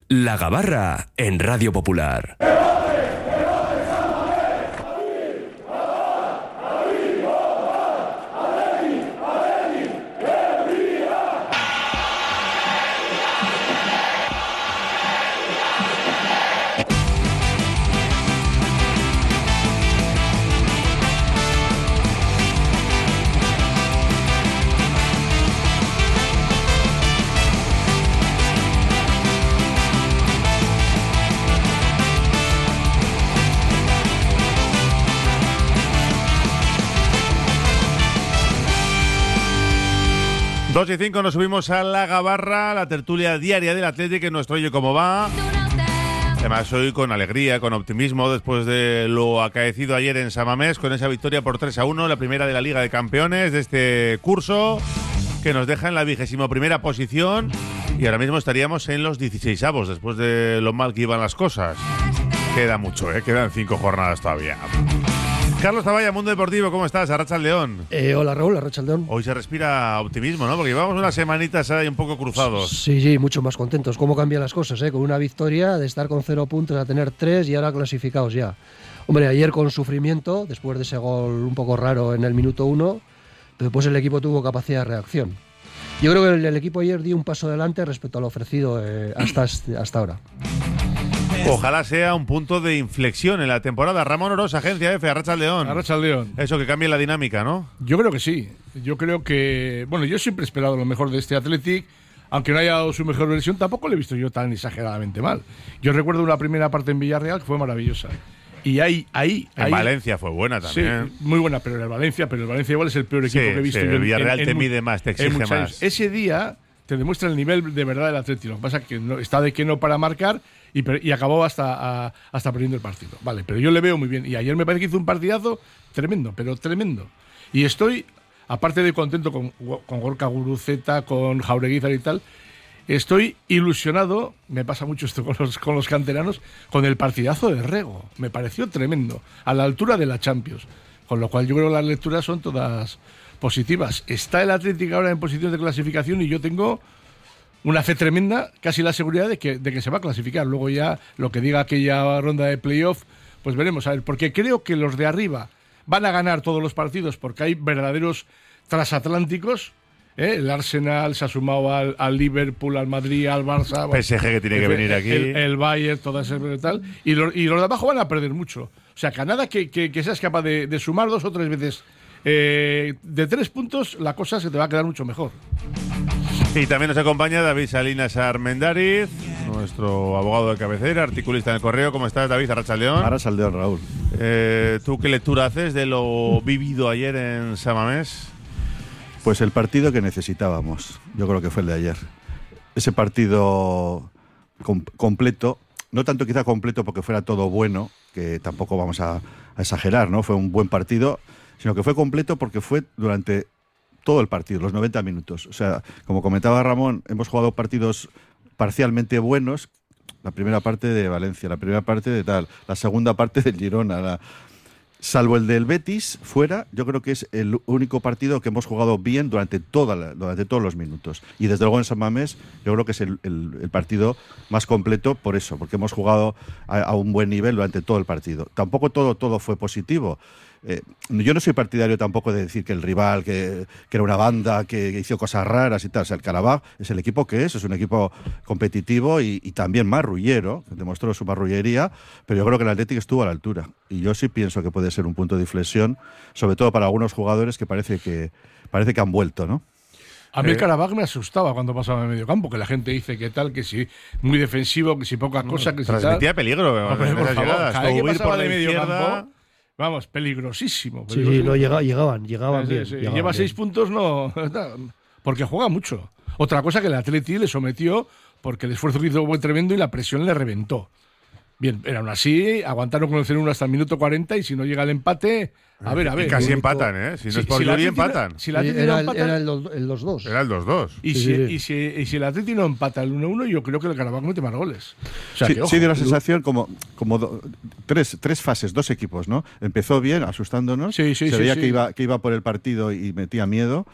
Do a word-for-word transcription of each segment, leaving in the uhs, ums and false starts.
La Gabarra en Radio Popular. dos y cinco nos subimos a La Gabarra, la tertulia diaria del Atlético en nuestro Oye Cómo Va. Además hoy con alegría, con optimismo, después de lo acaecido ayer en San Mamés, con esa victoria por tres a uno, la primera de la Liga de Campeones de este curso, que nos deja en la vigésima primera posición y ahora mismo estaríamos en los dieciseisavos, después de lo mal que iban las cosas. Queda mucho, ¿eh? Quedan cinco jornadas todavía. Carlos Zavalla, Mundo Deportivo, ¿cómo estás? Arratsaldeón. Eh, hola Raúl, Arratsaldeón. Hoy se respira optimismo, ¿no? Porque llevamos unas semanitas ahí un poco cruzados. Sí, sí, mucho más contentos. ¿Cómo cambian las cosas, eh? Con una victoria, de estar con cero puntos a tener tres y ahora clasificados ya. Hombre, ayer con sufrimiento, después de ese gol un poco raro en el minuto uno, pero después el equipo tuvo capacidad de reacción. Yo creo que el, el equipo ayer dio un paso adelante respecto a lo ofrecido eh, hasta, hasta ahora. Ojalá sea un punto de inflexión en la temporada. Ramón Oroz, Agencia F, Arratsaldeón. Arratsaldeón. Eso, que cambie la dinámica, ¿no? Yo creo que sí. Yo creo que... Bueno, yo siempre he esperado lo mejor de este Athletic. Aunque no haya dado su mejor versión, tampoco lo he visto yo tan exageradamente mal. Yo recuerdo una primera parte en Villarreal que fue maravillosa. Y ahí, ahí... En ahí, Valencia fue buena también. Sí, muy buena, pero en el Valencia, pero el Valencia igual es el peor equipo sí, que he visto. Sí, yo el Villarreal en, en, te en, mide más, te exige más. Años. Ese día te demuestra el nivel de verdad del Atlético. Lo que pasa es que no, está de que no para marcar y, y acabó hasta, a, hasta perdiendo el partido. Vale, pero yo le veo muy bien. Y ayer me parece que hizo un partidazo tremendo, pero tremendo. Y estoy, aparte de contento con, con Gorka Guruceta, con Jaureguizar y tal, estoy ilusionado, me pasa mucho esto con los, con los canteranos, con el partidazo de Rego. Me pareció tremendo, a la altura de la Champions. Con lo cual yo creo que las lecturas son todas positivas. Está el Atlético ahora en posición de clasificación y yo tengo una fe tremenda, casi la seguridad de que, de que se va a clasificar. Luego ya lo que diga aquella ronda de playoff, pues veremos. A ver, porque creo que los de arriba van a ganar todos los partidos porque hay verdaderos transatlánticos. ¿Eh? El Arsenal se ha sumado al, al Liverpool, al Madrid, al Barça. P S G que tiene que el, venir aquí. El, el Bayern, todo ese tal. Y los, y los de abajo van a perder mucho. O sea, que a nada que, que, que seas capaz de, de sumar dos o tres veces eh, de tres puntos, la cosa se te va a quedar mucho mejor. Y también nos acompaña David Salinas Armendáriz, nuestro abogado de cabecera, articulista en El Correo. ¿Cómo estás, David? Arratsaldeón. Arratsaldeón, Raúl. Eh, ¿Tú qué lectura haces de lo vivido ayer en San Mamés? Pues el partido que necesitábamos, yo creo que fue el de ayer. Ese partido com- completo, no tanto quizá completo porque fuera todo bueno, que tampoco vamos a, a exagerar, ¿no? Fue un buen partido, sino que fue completo porque fue durante todo el partido, los noventa minutos. O sea, como comentaba Ramón, hemos jugado partidos parcialmente buenos, la primera parte de Valencia, la primera parte de tal, la segunda parte del Girona, la... Salvo el del Betis, fuera, yo creo que es el único partido que hemos jugado bien durante, toda la, durante todos los minutos. Y desde luego en San Mamés, yo creo que es el, el, el partido más completo por eso, porque hemos jugado a, a un buen nivel durante todo el partido. Tampoco todo, todo fue positivo. Eh, yo no soy partidario tampoco de decir que el rival, que, que era una banda, que, que hizo cosas raras y tal. O sea, el Karabaj es el equipo que es, es un equipo competitivo y, y también marrullero, que demostró su marrullería, pero yo creo que el Atlético estuvo a la altura. Y yo sí pienso que puede ser un punto de inflexión, sobre todo para algunos jugadores que parece que, parece que han vuelto, ¿no? A mí el Karabaj me asustaba cuando pasaba en medio campo, que la gente dice que tal, que sí, muy defensivo, que si poca cosa, que si tal. Transmitía peligro. Hombre, por favor, llegadas, cada vez que huir pasaba por la de medio izquierda. campo, vamos, peligrosísimo. Sí, sí, no, llega, llegaban, llegaban sí, bien. sí. Llegaban Lleva bien. seis puntos, no, porque juega mucho. Otra cosa que el Atleti le sometió porque el esfuerzo que hizo fue tremendo y la presión le reventó. Bien, pero aún así, aguantaron con el cero uno hasta el minuto cuarenta y si no llega el empate, a ver, a ver. Y casi el empatan, ¿eh? Si no si, es por si Yuri, Atleti empatan. No, si el Atleti era, no el, empata, era el, dos, el dos dos. Era el dos dos. Y, sí, si, sí. y, si, y si el Atleti no empata el uno uno, yo creo que el Karabaj mete más goles. O sea, sí, que, ojo, sí, dio la sensación como, como do, tres, tres fases, dos equipos, ¿no? Empezó bien, asustándonos. Sí, sí, Se sí, veía sí. Que, iba, que iba por el partido y metía miedo. Y,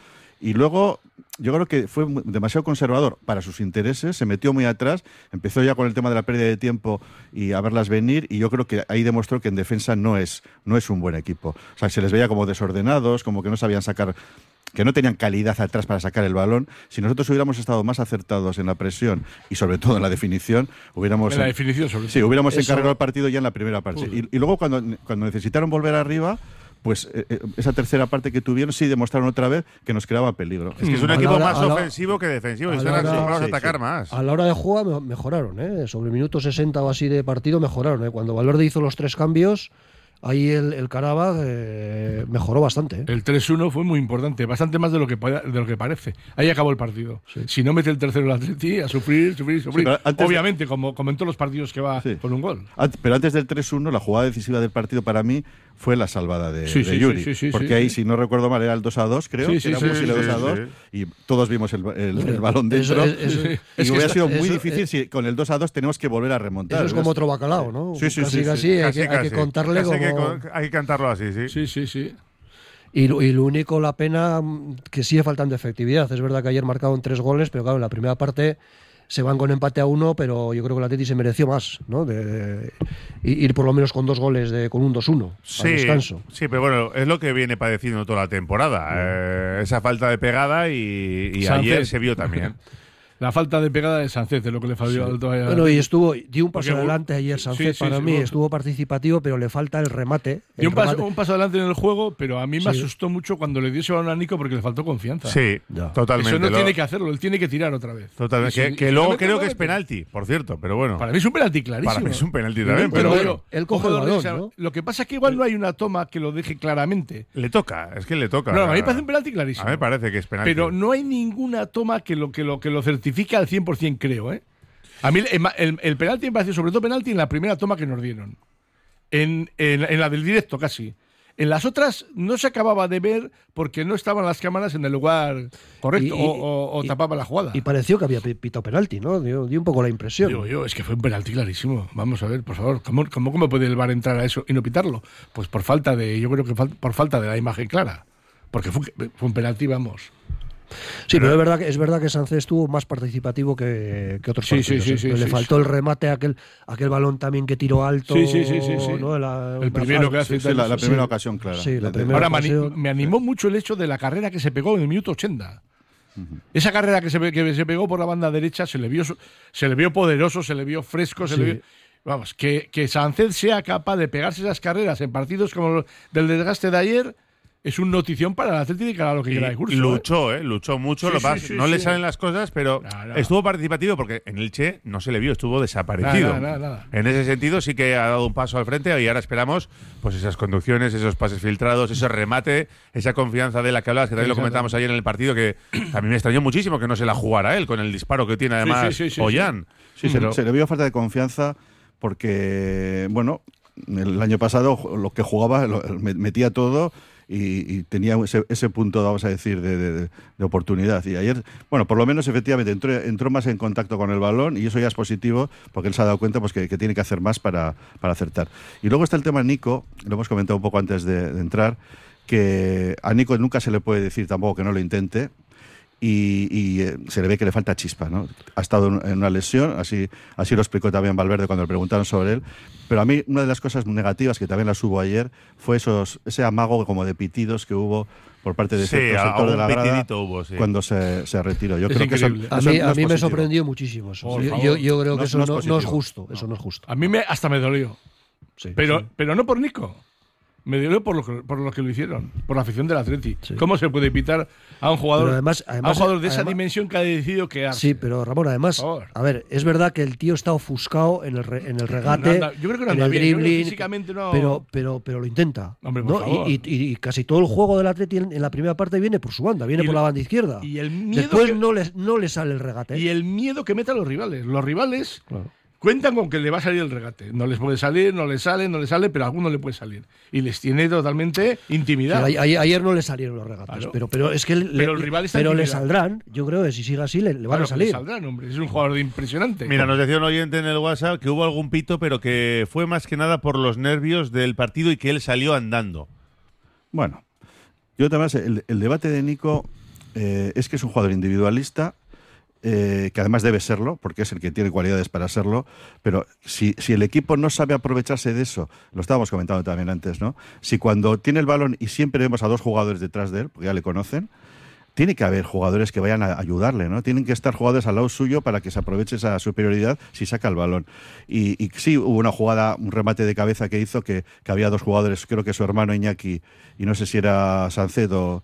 Y luego, yo creo que fue demasiado conservador para sus intereses, se metió muy atrás, empezó ya con el tema de la pérdida de tiempo y a verlas venir, y yo creo que ahí demostró que en defensa no es, no es un buen equipo. O sea, se les veía como desordenados, como que no sabían sacar, que no tenían calidad atrás para sacar el balón. Si nosotros hubiéramos estado más acertados en la presión y sobre todo en la definición, hubiéramos en la definición sobre sí, todo. hubiéramos Eso. encargado el partido ya en la primera parte. Y, y luego cuando, cuando necesitaron volver arriba, pues eh, eh, esa tercera parte que tuvieron sí demostraron otra vez que nos creaba peligro. Es que es un A la equipo hora- más a la- ofensivo que defensivo. a Y están la hora- acostumbrados a sí, atacar sí. más. A la hora de jugar me- mejoraron, ¿eh? Sobre el minuto sesenta o así de partido mejoraron, ¿eh? Cuando Valverde hizo los tres cambios, ahí el, el Karabakh eh, mejoró bastante, ¿eh? El tres uno fue muy importante, bastante más de lo que pa- de lo que parece. Ahí acabó el partido. Sí. Si no mete el tercero el Atleti, a sufrir, sufrir, sufrir. pero antes- Obviamente, como, como en todos los partidos que va Sí. con un gol. Ant- Pero antes del tres uno, la jugada decisiva del partido para mí fue la salvada de, Sí, de sí, Yuri. sí, sí, sí, porque sí, ahí, sí. si no recuerdo mal, era el dos a dos, creo. Sí, que sí, era sí, un posible sí, dos a sí, dos. sí. Y todos vimos el, el- el balón dentro. Eso- eso- y es que hubiera está- sido muy eso- difícil eh, si con el dos a dos tenemos que volver a remontar. Eso es como otro bacalao, ¿no? Sí, sí, casi, sí, sí. casi, hay, Casi, que, hay que casi. contarle Casi que como... con- hay que cantarlo así, sí. Sí, sí, sí. Y, lo- y lo único, la pena, mm, que sigue faltando efectividad. Es verdad que ayer marcaron tres goles, pero claro, en la primera parte se van con empate a uno, pero yo creo que el Atleti se mereció más, ¿no? De, de ir por lo menos con dos goles, de, con un dos uno al Sí, descanso. sí, pero bueno, es lo que viene padeciendo toda la temporada. Eh, esa falta de pegada y, y Sánchez. ayer se vio también. La falta de pegada de Sánchez es lo que le falló al todavía. Bueno, y estuvo, dio un paso Porque, adelante ayer sí, Sánchez sí, para sí, mí, bueno. estuvo participativo, pero le falta el remate. Dio el un paso, remate. un paso adelante en el juego, pero a mí me Sí. asustó mucho cuando le dio ese balón a Nico porque le faltó confianza. Sí, Ya. totalmente. Eso no Lo- tiene que hacerlo, él tiene que tirar otra vez. totalmente. Y si- que y que si luego no mete creo gol, que es pues- penalti, por cierto, pero bueno. Para mí es un penalti clarísimo. Para mí es un penalti Pero- también, pero pero bueno, bueno. él coge ojo el de balón, Orisa, ¿no? Lo que pasa es que igual no hay una toma que lo deje claramente. Le toca, es que le toca. No, a mí me parece un penalti clarísimo. A mí me parece que es penalti. Pero no hay ninguna toma que lo que lo que lo certifique al cien por ciento, creo, ¿eh? A mí el, el, el penalti me pareció sobre todo penalti en la primera toma que nos dieron. En, en, en la del directo casi. En las otras no se acababa de ver porque no estaban las cámaras en el lugar correcto Y- y- o, o, o y- tapaba la jugada. Y pareció que había pi- pitado penalti, ¿no? Dio, dio un poco la impresión. Digo yo, es que fue un penalti clarísimo. Vamos a ver, por favor, ¿cómo, cómo, cómo puede el V A R entrar a eso y no pitarlo? Pues por falta de, yo creo que fal- por falta de la imagen clara. Porque fue, fue un penalti, vamos. Sí, pero es verdad que es verdad que Sánchez estuvo más participativo que, que otros Sí, partidos. sí, sí, ¿eh? sí, le sí, faltó sí. el remate, aquel, aquel balón también que tiró alto. Sí, sí, sí, sí, sí. ¿no? La- El una primero fase- que hace Sí, la, la Sí. primera ocasión, clara. Sí, la De- de- primera. Ahora me, ani- ocasión. me animó mucho el hecho de la carrera que se pegó en el minuto ochenta. Esa carrera que se, pe- que se pegó por la banda derecha se le vio, su- se le vio poderoso, se le vio fresco, se Sí. le vio. Vamos, que, que Sánchez sea capaz de pegarse esas carreras en partidos como los del desgaste de ayer es un notición para el Atlético y para lo que Y queda de curso. ¿eh? luchó, ¿eh? Luchó mucho. Sí, lo que pasa- sí, sí, no le sí. salen las cosas, pero Nada. estuvo participativo porque en el Che no se le vio, estuvo desaparecido. Nada, nada, nada. En ese sentido sí que ha dado un paso al frente y ahora esperamos pues esas conducciones, esos pases filtrados, ese remate, esa confianza de la que hablabas, que también lo Exacto. comentamos ayer en el partido, que a mí me extrañó muchísimo que no se la jugara él con el disparo que tiene además sí, sí, sí, Ollán. Sí, se, Pero- se le vio falta de confianza porque, bueno, el año pasado lo que jugaba lo- me- metía todo y, y tenía ese, ese punto, vamos a decir, de, de- de oportunidad. Y ayer, bueno, por lo menos efectivamente entró, entró más en contacto con el balón y eso ya es positivo porque él se ha dado cuenta pues, que, que tiene que hacer más para, para acertar. Y luego está el tema Nico, lo hemos comentado un poco antes de, de entrar, que a Nico nunca se le puede decir tampoco que no lo intente. Y, y, eh, se le ve que le falta chispa, ¿no? Ha estado en, en una lesión, así, así lo explicó también Valverde cuando le preguntaron sobre él. Pero a mí una de las cosas negativas que también las hubo ayer fue esos, ese amago como de pitidos que hubo por parte de Sí, cierto sector algún de la grada pitidito hubo, sí. cuando se, se retiró. Yo Es creo que eso, increíble. A eso mí, no a es mí me positivo. sorprendió muchísimo eso. Por Yo, favor. yo, yo creo que No- eso no es no, no es positivo. justo. Eso no es justo. A mí me, hasta me dolió. Sí, Pero, sí. pero no por Nico. Me dolió por lo, que, por lo que lo hicieron, por la afición del Atleti. Sí. ¿Cómo se puede pitar a un jugador, Pero además- a un además- jugador de esa además- dimensión que ha decidido quedarse? Sí, pero Ramón, además, Por favor. a ver, es verdad que el tío está ofuscado en el, re- en el regate, No anda- yo creo que no en anda el bien, yo creo que dribbling, físicamente no- pero, pero, pero lo intenta. Hombre, por ¿no? favor. Y, y- y casi todo el juego del Atleti en, en la primera parte viene por su banda, viene Y por el- la banda izquierda. y el miedo Después que- no, le, no le sale el regate. Y el miedo que mete a los rivales. Los rivales Claro. cuentan con que le va a salir el regate. No les puede salir, no les sale, no les sale, pero a alguno le puede salir. Y les tiene totalmente O sea, intimidado. a- a- ayer no le salieron los regates, Claro. pero, pero es que le, Pero el rival está pero le intimidado. saldrán. Yo creo que si sigue así le, le van Claro, a salir. le saldrán, hombre. Es un jugador de impresionante. Mira, nos decía un oyente en el WhatsApp que hubo algún pito, pero que fue más que nada por los nervios del partido y que él salió andando. Bueno, yo también, el, el debate de Nico eh, es que es un jugador individualista, eh, que además debe serlo, porque es el que tiene cualidades para serlo, pero si, si el equipo no sabe aprovecharse de eso, lo estábamos comentando también antes, ¿no? Si cuando tiene el balón y siempre vemos a dos jugadores detrás de él, porque ya le conocen, tiene que haber jugadores que vayan a ayudarle, ¿no? Tienen que estar jugadores al lado suyo para que se aproveche esa superioridad si saca el balón. Y, y sí, hubo una jugada, un remate de cabeza que hizo que, que había dos jugadores, creo que su hermano Iñaki, y no sé si era Sancedo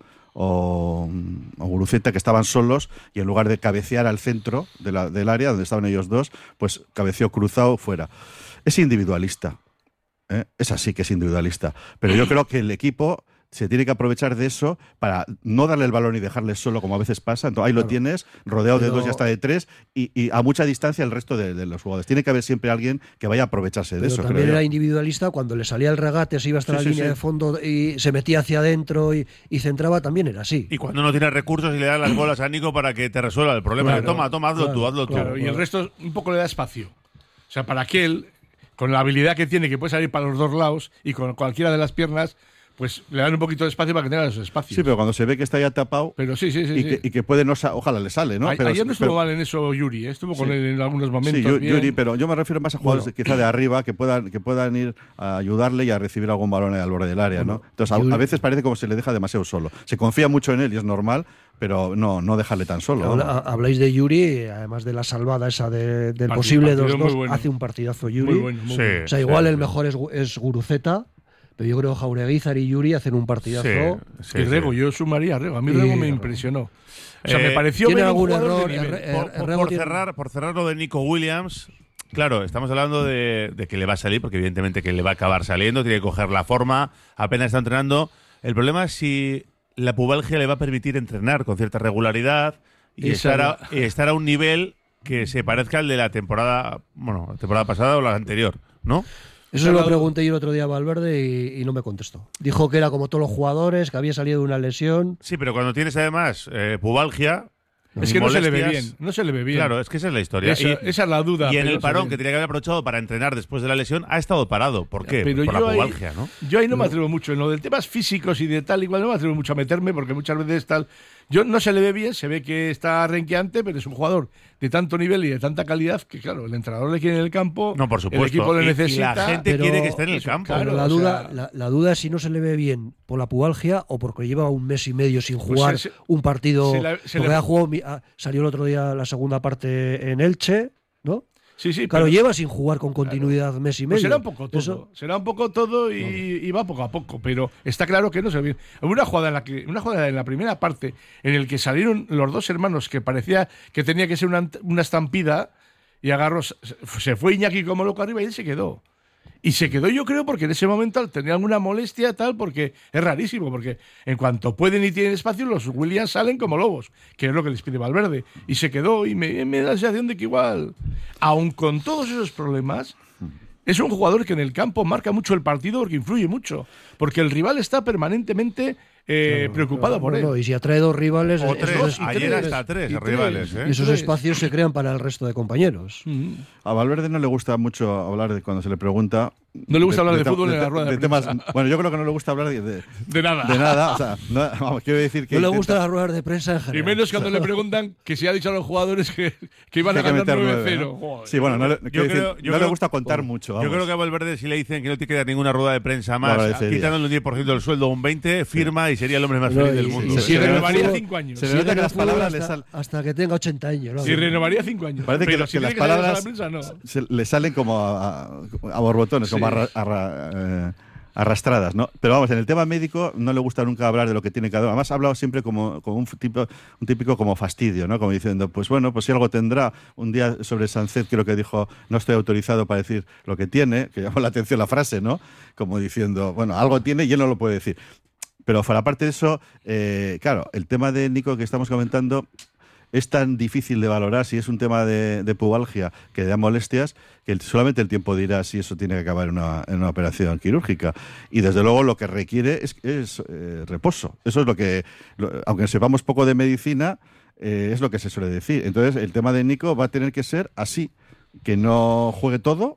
o, o Guruceta, que estaban solos, y en lugar de cabecear al centro de la, del área donde estaban ellos dos, pues cabeceó cruzado fuera. Es individualista, ¿eh? Es así que es individualista. Pero yo creo que el equipo se tiene que aprovechar de eso para no darle el balón y dejarle solo, como a veces pasa. Entonces ahí claro. Lo tienes, rodeado Pero... de dos y hasta de tres, y, y a mucha distancia el resto de, de los jugadores. Tiene que haber siempre alguien que vaya a aprovecharse Pero de eso. También creo era yo. individualista cuando le salía el regate, se iba hasta sí, la sí, línea sí. de fondo y se metía hacia adentro y, y centraba, también era así. Y cuando no tienes recursos y le das las bolas a Nico para que te resuelva el problema. Claro, toma, toma, hazlo claro, tú, hazlo claro, tú. Y el resto un poco le da espacio. O sea, para que él, con la habilidad que tiene, que puede salir para los dos lados y con cualquiera de las piernas, pues le dan un poquito de espacio para que tenga esos espacios. Sí, pero cuando se ve que está ya tapado pero sí, sí, sí, y, sí. Que, y que puede no sa- ojalá le sale, ¿no? A, pero, ayer no estuvo pero, mal en eso Yuri, ¿eh? Estuvo con sí. él en algunos momentos. Sí, Yu- bien. Yuri, pero yo me refiero más a jugadores Bueno. quizá de arriba que puedan, que puedan ir a ayudarle y a recibir algún balón al borde del área, ¿no? Bueno, Entonces, a, Yuri- a veces parece como si se le deja demasiado solo. Se confía mucho en él y es normal, pero no, no dejarle tan solo. Habla- ¿no? Habláis de Yuri, además de la salvada esa de, del Partido- posible partido dos dos, muy bueno. hace un partidazo Yuri. Muy bueno, muy Sí. bueno. O sea, igual sí, el sí. mejor es, Gu- es Guruceta, pero yo creo que Jaureguizar y Yuri hacen un partidazo. Sí, sí, y Rego, sí. yo sumaría a Rego. A mí Y Rego me Rego. impresionó. O sea, Eh, me pareció ¿tiene ver un algún jugador de error? nivel. Er- Por, er- por- Rego por tiene- cerrar, por cerrar lo de Nico Williams, claro, estamos hablando de, de que le va a salir, porque evidentemente que le va a acabar saliendo, tiene que coger la forma, apenas está entrenando. El problema es si la pubalgia le va a permitir entrenar con cierta regularidad y Esa estar a, la- y estar a un nivel que se parezca al de la temporada, bueno, la temporada pasada o la anterior, ¿no? Eso se lo pregunté yo el otro día a Valverde y, y no me contestó. Dijo que era como todos los jugadores, que había salido de una lesión. Sí, pero cuando tienes además eh, pubalgia... Es y que no se le ve molestias, bien. No se le ve bien. Claro, es que esa es la historia. Esa, y, esa es la duda. y en pero el no se parón ve que bien. tenía que haber aprovechado para entrenar después de la lesión, ha estado parado. ¿Por qué? Pero Por yo la ahí- pubalgia, ¿no? Yo ahí no me atrevo mucho. En lo de temas físicos y de tal, igual no me atrevo mucho a meterme porque muchas veces tal. Yo no se le ve bien, se ve que está renqueante, pero es un jugador de tanto nivel y de tanta calidad que, claro, el entrenador le quiere en el campo. No, por supuesto. El equipo le Y- y necesita. la gente pero- quiere que esté en el eso, campo. claro, Pero la o duda, sea- la, la duda es si no se le ve bien por la pubalgia o porque lleva un mes y medio sin Pues jugar se- se- un partido. se la- se porque le- ha jugado mi- ah, salió el otro día la segunda parte en Elche, ¿no? Sí, sí, Claro, pero- lleva sin jugar con continuidad mes y medio. Pues será un poco todo. Eso- Será un poco todo y, y va poco a poco, pero está claro que no se ve bien. Hubo una jugada en la que, una jugada en la primera parte en el que salieron los dos hermanos que parecía que tenía que ser una, una estampida y agarró, se se fue Iñaki como loco arriba y él se quedó. Y se quedó, yo creo, porque en ese momento tenía alguna molestia tal, porque es rarísimo, porque en cuanto pueden y tienen espacio, los Williams salen como lobos, que es lo que les pide Valverde. Y se quedó y me, me da la sensación de que igual, aun con todos esos problemas, es un jugador que en el campo marca mucho el partido porque influye mucho, porque el rival está permanentemente eh, preocupado por No, él. no, y si atrae dos rivales, O esos tres. dos- y Ayer tres- hasta tres y tres. rivales, ¿eh? y esos Tres. espacios se crean para el resto de compañeros. Mm. A Valverde no le gusta mucho hablar de cuando se le pregunta. No le gusta hablar de tem- fútbol en la rueda de temas. prensa. Bueno, yo creo que no le gusta hablar de, de- De nada. de nada. O sea, no, vamos, quiero decir que. No le intenta- gustan las ruedas de prensa en Y general. menos cuando le preguntan que se ha dicho a los jugadores que, que iban que a hay que ganar meter nueve nueve, cero. ¿no? Joder. Sí, bueno, no le, quiero decir, creo- yo no le creo- gusta contar mucho. Yo vamos. creo que a Valverde, si le dicen que no tiene que dar ninguna rueda de prensa Lo más, agradecería. quitándole un diez por ciento del sueldo o un veinte por ciento, firma y sería el hombre más No, feliz y- del y- mundo. y ¿eh? si Y en el renovaría fútbol- cinco años. se le Sigue nota en que el las fútbol palabras le hasta, sal- hasta que tenga ochenta años. ¿no? Y renovaría cinco años. Parece que, Pero que si las tiene que salir a la palabras prensa, no. se- le salen como a, a- a borbotones, como Sí. arra- arra- eh, arrastradas, ¿no? Pero vamos, en el tema médico no le gusta nunca hablar de lo que tiene cada uno. Además ha hablado siempre como, como un, tipo, un típico como fastidio, ¿no? Como diciendo, pues bueno, pues si algo tendrá. Un día sobre Sánchez creo que dijo, no estoy autorizado para decir lo que tiene, que llamó la atención la frase, ¿no? Como diciendo, bueno, algo tiene y él no lo puede decir. Pero fuera parte de eso, eh, claro, el tema de Nico que estamos comentando es tan difícil de valorar si es un tema de, de pubalgia que da molestias, que el- solamente el tiempo dirá si eso tiene que acabar en una, en una operación quirúrgica. Y desde luego lo que requiere es, es eh, reposo. Eso es lo que, lo- aunque sepamos poco de medicina, eh, es lo que se suele decir. Entonces el tema de Nico va a tener que ser así, que no juegue todo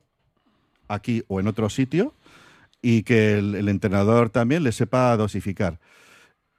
aquí o en otro sitio y que el, el entrenador también le sepa dosificar.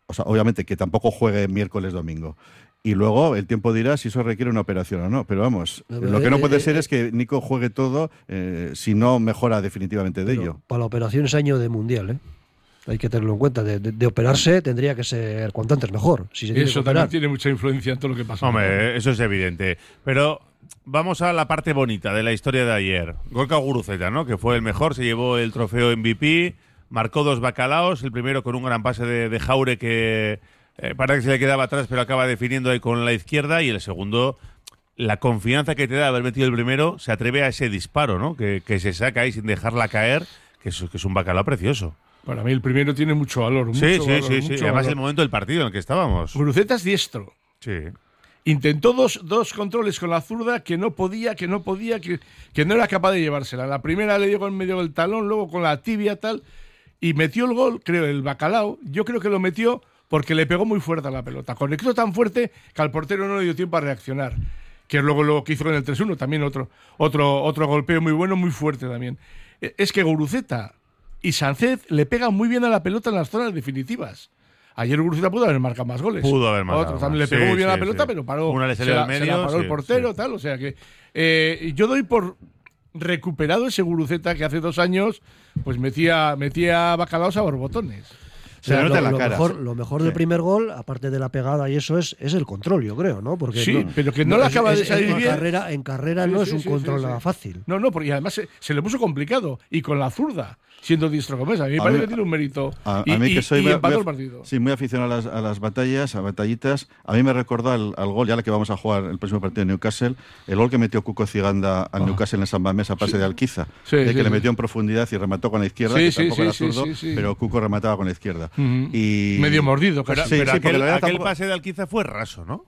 o sea, obviamente que tampoco juegue miércoles, domingo. Y luego el tiempo dirá si eso requiere una operación o no. Pero vamos, No, lo que no eh, puede eh, ser eh, es que Nico juegue todo eh, si no mejora definitivamente de Pero ello. para la operación es año de mundial, ¿eh? Hay que tenerlo en cuenta. De, de- de operarse tendría que ser cuanto antes mejor. Si se tiene Eso que también operar. tiene mucha influencia en todo lo que pasa. Hombre, eso es evidente. Pero vamos a la parte bonita de la historia de ayer. Gorka Guruceta, ¿no? Que fue el mejor, se llevó el trofeo M V P, marcó dos bacalaos, el primero con un gran pase de, de Jaure que eh, parece que se le quedaba atrás, pero acaba definiendo ahí con la izquierda, y el segundo, la confianza que te da haber metido el primero, se atreve a ese disparo, ¿no? Que, que se saca ahí sin dejarla caer, que es, que es un bacalao precioso. Para mí el primero tiene mucho valor. Mucho Sí, sí, valor, sí, sí. mucho Además valor. el momento del partido en el que estábamos. Guruceta es diestro. Sí. Intentó dos, dos controles con la zurda que no podía, que no podía, que, que no era capaz de llevársela. La primera le dio con medio del talón, luego con la tibia tal, y metió el gol, creo, el bacalao. Yo creo que lo metió porque le pegó muy fuerte a la pelota. Conectó tan fuerte que al portero no le dio tiempo a reaccionar. Que es luego lo que hizo con el tres uno, también otro, otro, otro golpeo muy bueno, muy fuerte también. Eh, Es que Guruceta y Sánchez le pegan muy bien a la pelota en las zonas definitivas. Ayer Guruceta pudo haber marcado más goles. Pudo haber marcado Otro también más. le pegó Sí, muy bien a sí, la pelota, sí. pero paró. Una le se salió la, al se medio, la paró sí, el portero, sí. tal. O sea que eh, yo doy por recuperado ese Guruceta que hace dos años pues metía, metía bacalaos a borbotones. Se le O sea, nota en lo, la lo cara. mejor, sí. lo mejor Sí. del primer gol, aparte de la pegada y eso, es, es el control, yo creo, ¿no? Porque Sí, no- pero que no le es- acaba de es- salir en bien. Carrera, en carrera Sí, no sí, es un sí, control sí, sí. nada fácil. No, no, porque además se, se le puso complicado. Y con la zurda, siendo diestro como es. A mí me A parece mí- que tiene un mérito. A, y, a mí y- que soy y muy, empató muy el af- partido. sí, muy aficionado a las, a las batallas, a batallitas. A mí me recordó al, al gol, ya la que vamos a jugar el próximo partido de Newcastle, el gol que metió Cuco Ciganda al Ah. Newcastle en San Mamés a pase de Alquiza, Sí, de sí, que le sí. metió en profundidad y remató con la izquierda, Sí, que sí, tampoco sí, era sí, zurdo, sí, sí. pero Cuco remataba con la izquierda. Ujú. Y Medio mordido, Pero, casi. Sí, pero sí, porque aquel, la verdad aquel tampoco- pase de Alquiza fue raso, ¿no?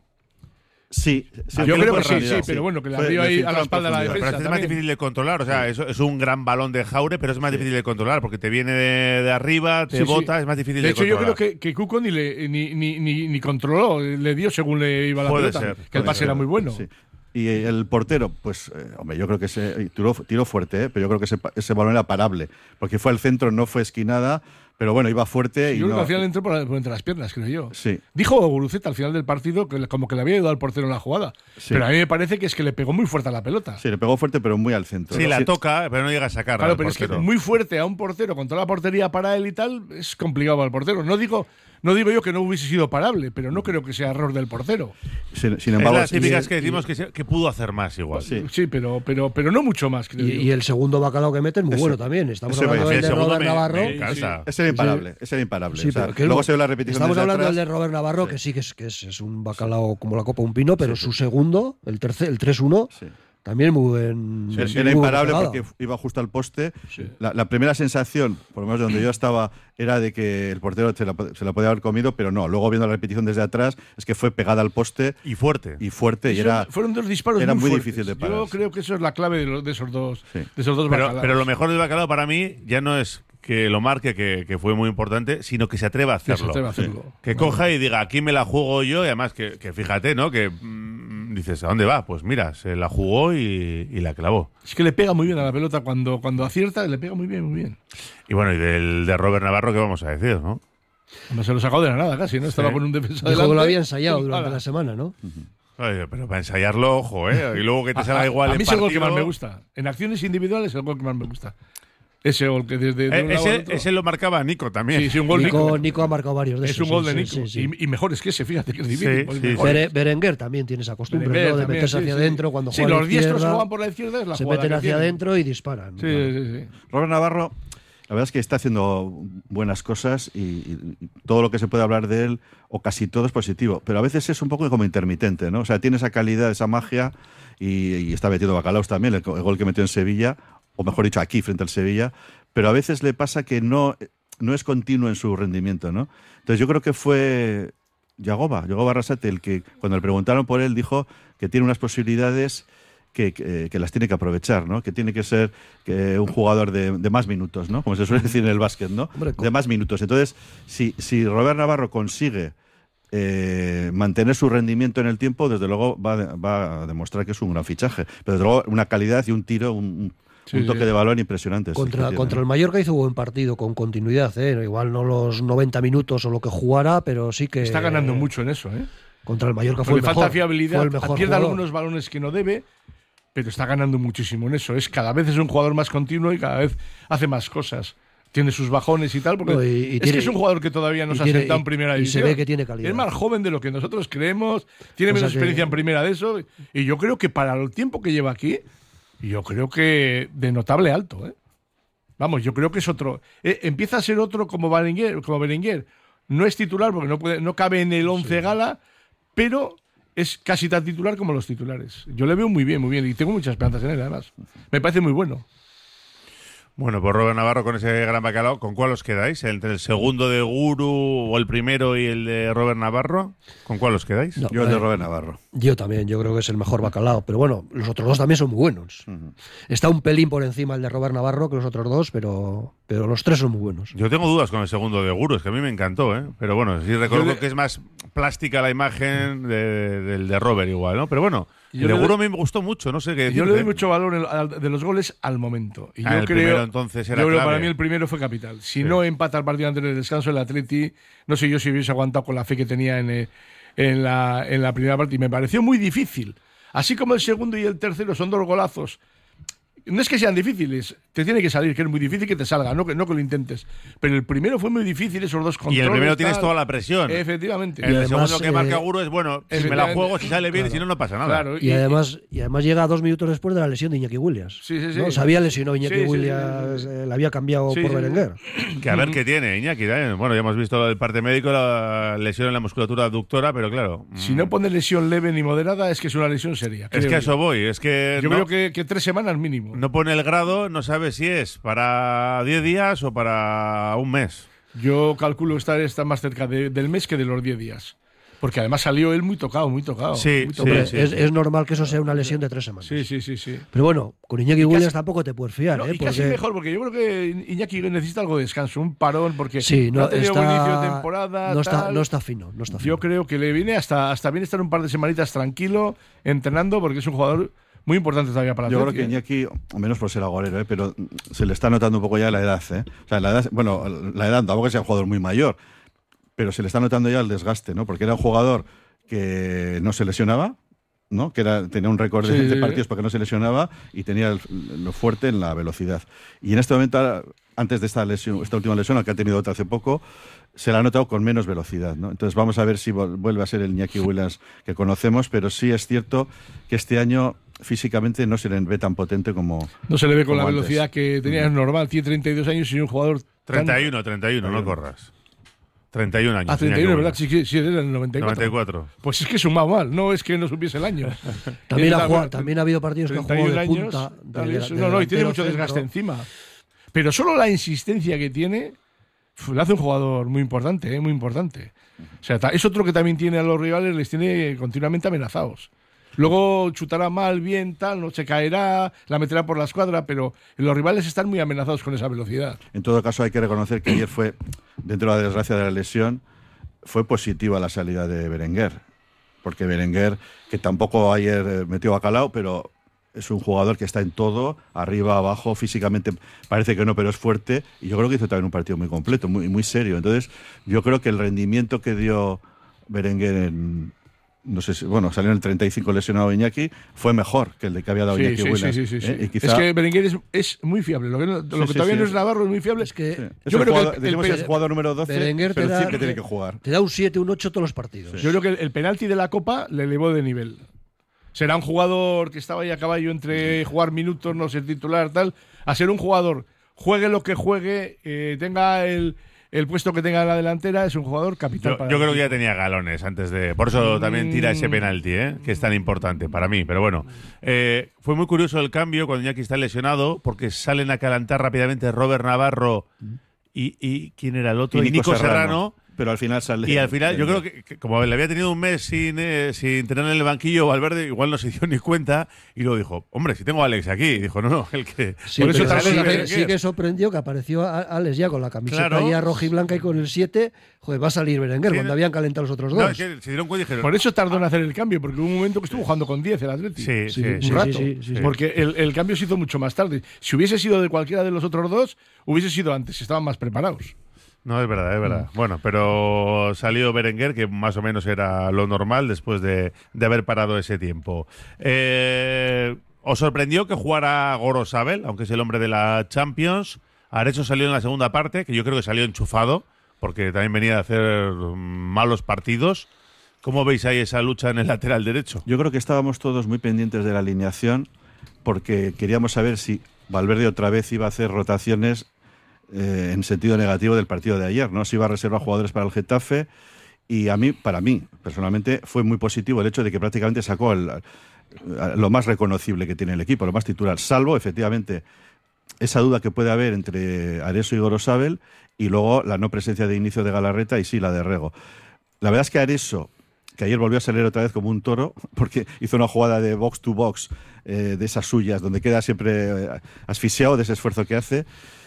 Sí, sí, Yo aquel creo fue que sí, realidad, sí, pero bueno, que le Fue- abrió le ahí a filtró la en espalda de la profundidad. Pero defensa. este es más también. difícil de controlar. O sea, es, es un gran balón de Jaure, pero es más difícil de controlar porque te viene de, de arriba, te Sí, sí. bota, es más difícil de, De hecho, yo controlar. creo que, que Cuco ni, le, ni, ni, ni, ni controló, le dio según le iba la Puede pelota. ser, que el puede pase ser. era muy bueno. Sí. Y el portero, pues, eh, hombre, yo creo que ese tiró, tiró fuerte, ¿eh? Pero yo creo que ese, pa- ese balón era parable, porque fue al centro, no fue esquinada, pero bueno, iba fuerte. y Yo creo no, que al final entró por, por entre las piernas, creo yo. Sí. Dijo Guruceta al final del partido que le- como que le había ayudado al portero en la jugada. Sí. Pero a mí me parece que es que le pegó muy fuerte a la pelota. Sí, le pegó fuerte, pero muy al centro. Sí, la toca, pero no llega a sacar. Claro, al pero es que portero. muy fuerte a un portero con toda la portería para él y tal, es complicado para el portero. No digo, no digo yo que no hubiese sido parable, pero no creo que sea error del portero. Sin, sin Es embargo, las típicas sí, que decimos que, se- que pudo hacer más igual. Sí. Sí, pero, pero, pero no mucho más, creo Y, yo. y el segundo bacalao que mete es muy Ese- bueno también. Estamos ese hablando me- del el de segundo Robert me- Navarro. me encanta. ese era imparable, ese era imparable. Sí, O sea, pero que luego luego- se ve la repetición Estamos desde hablando atrás. del de Robert Navarro, que sí que es, que es, es un bacalao como la copa un pino, pero su segundo, el tercer, el tres uno, Sí. también muy buen. Era- muy era buena imparable pegada. porque iba justo al poste. Sí. La, la primera sensación, por lo menos de donde yo estaba, era de que el portero se la, se la podía haber comido, pero no. Luego viendo la repetición desde atrás, es que fue pegada al poste Y fuerte. y fuerte. Y Eso- era, fueron dos disparos era muy, muy fuertes. difícil de parar, Yo sí. creo que eso es la clave de, los- de esos dos, Sí. de esos dos Pero, bacalaos. pero lo mejor del bacalao para mí ya no es que lo marque, que, que fue muy importante, sino que se atreva a Que se hacerlo. atreva a hacerlo. Que coja y diga, aquí me la juego yo, y además que, que fíjate, ¿no? Que mm, dices, ¿a dónde va? Pues mira, se la jugó y, y la clavó. Es que le pega muy bien a la pelota cuando, cuando acierta, le pega muy bien, muy bien. Y bueno, y del de Robert Navarro, ¿qué vamos a decir, no? No se lo sacó de la nada casi, ¿no? Estaba con un defensa Dijo delante. que lo había ensayado Pum, durante ala. la semana, ¿no? Oye, pero para ensayarlo, ojo, ¿eh? Y luego que te A- salga a- igual a en mí es el gol que partido. más me gusta. En acciones individuales es el gol que más me gusta. Ese gol que desde de Eh, un lado al ese, otro- ese lo marcaba Nico también. Sí, sí, un gol Nico, Nico. Nico ha marcado varios de Es esos. un gol sí, de sí, Nico. sí, sí. Y, y mejor es que ese, fíjate que es difícil. Sí, pues sí, mejor. Bere- Berenguer también tiene esa costumbre, Berenguer ¿no? De también, meterse sí, hacia sí. adentro cuando Sí, juega a la los diestros izquierda, juegan por la izquierda, es la se jugada meten que hacia tienen. adentro y disparan. Sí, sí, sí. Robert Navarro, la verdad es que está haciendo buenas cosas y, y- y todo lo que se puede hablar de él, o casi todo, es positivo. Pero a veces es un poco como intermitente, ¿no? O sea, tiene esa calidad, esa magia y, y está metiendo bacalaos también, el, el gol que metió en Sevilla, o mejor dicho, aquí frente al Sevilla. Pero a veces le pasa que no, no es continuo en su rendimiento, ¿no? Entonces yo creo que fue Yagoba, Yagoba Arrasate, el que cuando le preguntaron por él dijo que tiene unas posibilidades que, que, que las tiene que aprovechar, ¿no? Que tiene que ser que un jugador de, de más minutos, ¿no? Como se suele decir en el básquet, ¿no? Hombre, De más minutos. Entonces, si, si Robert Navarro consigue eh, mantener su rendimiento en el tiempo, desde luego va, a- va a demostrar que es un gran fichaje. Pero desde luego una calidad y un tiro, un, un toque sí. de balón impresionante. Contra, contra el Mallorca hizo buen partido, con continuidad, ¿eh? Igual no los noventa minutos o lo que jugara, pero sí que... Está ganando mucho en eso, ¿eh? Contra el Mallorca fue Porque el falta mejor. fiabilidad, fue el mejor pierde jugador. algunos balones que no debe, pero está ganando muchísimo en eso. Es cada vez es un jugador más continuo y cada vez hace más cosas. Tiene sus bajones y tal, porque No, y- y es tiene- que es un jugador que todavía no y se ha tiene- sentado en y- primera y se división. ve que tiene calidad. Es más joven de lo que nosotros creemos, tiene O sea menos que- experiencia en primera de eso, y yo creo que para el tiempo que lleva aquí, yo creo que de notable alto, ¿eh? Vamos, yo creo que es otro. eh, empieza a ser otro como Berenguer, como Berenguer. No es titular porque no puede, no cabe en el once gala, pero es casi tan titular como los titulares. Yo le veo muy bien, muy bien, y tengo muchas esperanzas en él, además. Me parece muy bueno. Bueno, pues Robert Navarro con ese gran bacalao, ¿con cuál os quedáis? ¿Entre el segundo de Guru o el primero y el de Robert Navarro? ¿Con cuál os quedáis? No, Yo el de eh, Robert Navarro. Yo también, yo creo que es el mejor bacalao. Pero bueno, los otros dos también son muy buenos. Está un pelín por encima el de Robert Navarro que los otros dos, pero, pero los tres son muy buenos. Yo tengo dudas con el segundo de Guru, es que a mí me encantó, ¿eh? Pero bueno, sí recuerdo Yo le- que es más plástica la imagen de- del de Robert igual, ¿no? Pero bueno, Yo el de le Guru doy- me gustó mucho, no sé qué Yo le doy decirte. mucho valor en- al- de los goles al momento. Y Ah, yo el creo, primero, entonces, era yo creo clave. para mí el primero fue capital. Si Sí. no empata el partido antes del descanso, el Atleti, no sé yo si hubiese aguantado con la fe que tenía en, eh, en, la, en la primera parte. Y me pareció muy difícil. Así como el segundo y el tercero son dos golazos. No es que sean difíciles, te tiene que salir, que es muy difícil que te salga, no que, no que lo intentes. Pero el primero fue muy difícil, esos dos controles. Y el primero tal. tienes toda la presión. Efectivamente. El además, segundo que marca eh, Guru es bueno, si me la efectivamente. juego, si sale bien y si no, no pasa nada. Claro, Y además, y además llega dos minutos después de la lesión de Iñaki Williams. Sí, sí, sí. ¿no? Se había lesionado Iñaki Sí, sí, sí, Williams, sí, sí. eh, le había cambiado Sí, por sí, sí. Berenguer. Que a ver qué tiene Iñaki. ¿eh? Bueno, ya hemos visto el parte médico, la lesión en la musculatura abductora, pero claro. Si mm, no pone lesión leve ni moderada, es que es una lesión seria. Es creo que a yo. eso voy. Es que Yo no, creo que, que tres semanas mínimo. no pone el grado, no sabe si es para diez días o para un mes. Yo calculo estar está más cerca de- del mes que de los diez días. Porque además salió él muy tocado, muy tocado. Sí, muy sí, tocado. Hombre, sí, es, sí. es normal que eso sea una lesión de tres semanas. sí, sí, sí, sí. Pero bueno, con Iñaki Y Williams casi- tampoco te puedes fiar, No, ¿eh? y casi Porque- mejor, porque yo creo que Iñaki necesita algo de descanso, un parón, porque Sí, no, ha tenido está, buen inicio de temporada. no, está, tal. no está fino, no está fino. Yo creo que le viene hasta, hasta bien estar un par de semanitas tranquilo, entrenando, porque es un jugador muy importante todavía para la Yo creo que Iñaki, o menos por ser agorero, ¿eh? Pero se le está notando un poco ya la edad. ¿eh? O sea, la edad, bueno, la edad, tampoco que sea un jugador muy mayor, pero se le está notando ya el desgaste, ¿no? Porque era un jugador que no se lesionaba, ¿no? Que era, tenía un récord de, Sí, de sí, partidos sí. porque no se lesionaba y tenía el- lo fuerte en la velocidad. Y en este momento, antes de esta lesión, esta última lesión, que ha tenido otra hace poco, se la ha notado con menos velocidad, ¿no? Entonces vamos a ver si vol- vuelve a ser el Iñaki Williams que conocemos, pero sí es cierto que este año físicamente no se le ve tan potente como No se le ve con como la antes. velocidad que tenía, es normal, tiene treinta y dos años y es un jugador. tan- treinta y uno, treinta y uno, no corras. treinta y un años. Ah, treinta y uno, Iñaki ¿verdad? Williams. Sí, sí, sí, es del noventa y cuatro. noventa y cuatro. Pues es que sumaba mal, no es que no supiese el año. También, Es ha la- jugado- también ha habido partidos que ha jugado de treinta y un punta. años, de tal, dela- eso- de no, no, y tiene delantero mucho desgaste centro. encima. Pero solo la insistencia que tiene uf, le hace un jugador muy importante, ¿eh? Muy importante. O sea, ta- es otro que también tiene a los rivales, les tiene continuamente amenazados. Luego chutará mal, bien, tal, no se caerá, la meterá por la escuadra, pero los rivales están muy amenazados con esa velocidad. En todo caso, hay que reconocer que ayer fue, dentro de la desgracia de la lesión, fue positiva la salida de Berenguer. Porque Berenguer, que tampoco ayer eh, metió bacalao, pero es un jugador que está en todo, arriba, abajo, físicamente parece que no, pero es fuerte. Y yo creo que hizo también un partido muy completo, muy, muy serio. Entonces, yo creo que el rendimiento que dio Berenguer en... No sé si, bueno, salió en el treinta y cinco lesionado Iñaki, fue mejor que el de que había dado Sí, Iñaki sí, sí, Williams. sí, sí, sí. ¿eh? Y quizá- Es que Berenguer es, es muy fiable. Lo que, no- lo que sí, todavía sí, no es- es Navarro es muy fiable. Es que Sí. Es Yo el creo que jugador, el- decimos el- que es jugador número doce, Berenguer te pero da- siempre tiene que jugar. Te da un siete, un ocho todos los partidos. Yo creo que el, el penalti de la Copa le elevó de nivel. Será un jugador que estaba ahí a caballo entre jugar minutos, no ser titular, tal, a ser un jugador, juegue lo que juegue, eh, tenga el, el puesto que tenga en la delantera, es un jugador capital. Yo, para yo el creo que ya equipo. tenía galones antes de... Por eso también tira ese penalti, ¿eh? Que es tan importante para mí. Pero bueno, eh, fue muy curioso el cambio cuando Iñaki está lesionado, porque salen a calentar rápidamente Robert Navarro y, y ¿quién era el otro? Y Y Nico Nico Serrano. Serrano. pero al final sale. Y al final, yo creo que, que como le había tenido un mes sin, eh, sin tener en el banquillo, Valverde igual no se dio ni cuenta y luego dijo, hombre, si tengo a Alex aquí. Y dijo, no, no, el que. Sí, por eso pero sale sí, el que, Berenguer. sí que sorprendió que apareció a- Alex ya con la camiseta Claro. ya roja y blanca y con el siete. Joder, va a salir Berenguer Sí, cuando no- habían calentado los otros dos. No, es que se dieron cuenta y dijeron. Por eso tardó en hacer el cambio, porque hubo un momento que estuvo jugando con diez el Atleti. Sí, sí, Sí, Un sí, rato. sí, sí, sí. Porque el, el cambio se hizo mucho más tarde. Si hubiese sido de cualquiera de los otros dos, hubiese sido antes, estaban más preparados. No, es verdad, es verdad. Bueno, pero salió Berenguer, que más o menos era lo normal después de, de haber parado ese tiempo. Eh, ¿Os sorprendió que jugara Gorosabel, aunque es el hombre de la Champions? Areso salió en la segunda parte, que yo creo que salió enchufado, porque también venía de hacer malos partidos. ¿Cómo veis ahí esa lucha en el lateral derecho? Yo creo que estábamos todos muy pendientes de la alineación porque queríamos saber si Valverde otra vez iba a hacer rotaciones eh, en sentido negativo del partido de ayer, ¿no? Si iba a reservar jugadores para el Getafe y a mí, para mí, personalmente, fue muy positivo el hecho de que prácticamente sacó el, lo más reconocible que tiene el equipo, lo más titular, salvo, efectivamente, esa duda que puede haber entre Areso y Gorosabel y luego la no presencia de inicio de Galarreta y sí la de Rego. La verdad es que Areso, que ayer volvió a salir otra vez como un toro, porque hizo una jugada de box to box, eh, de esas suyas, donde queda siempre eh, asfixiado de ese esfuerzo que hace.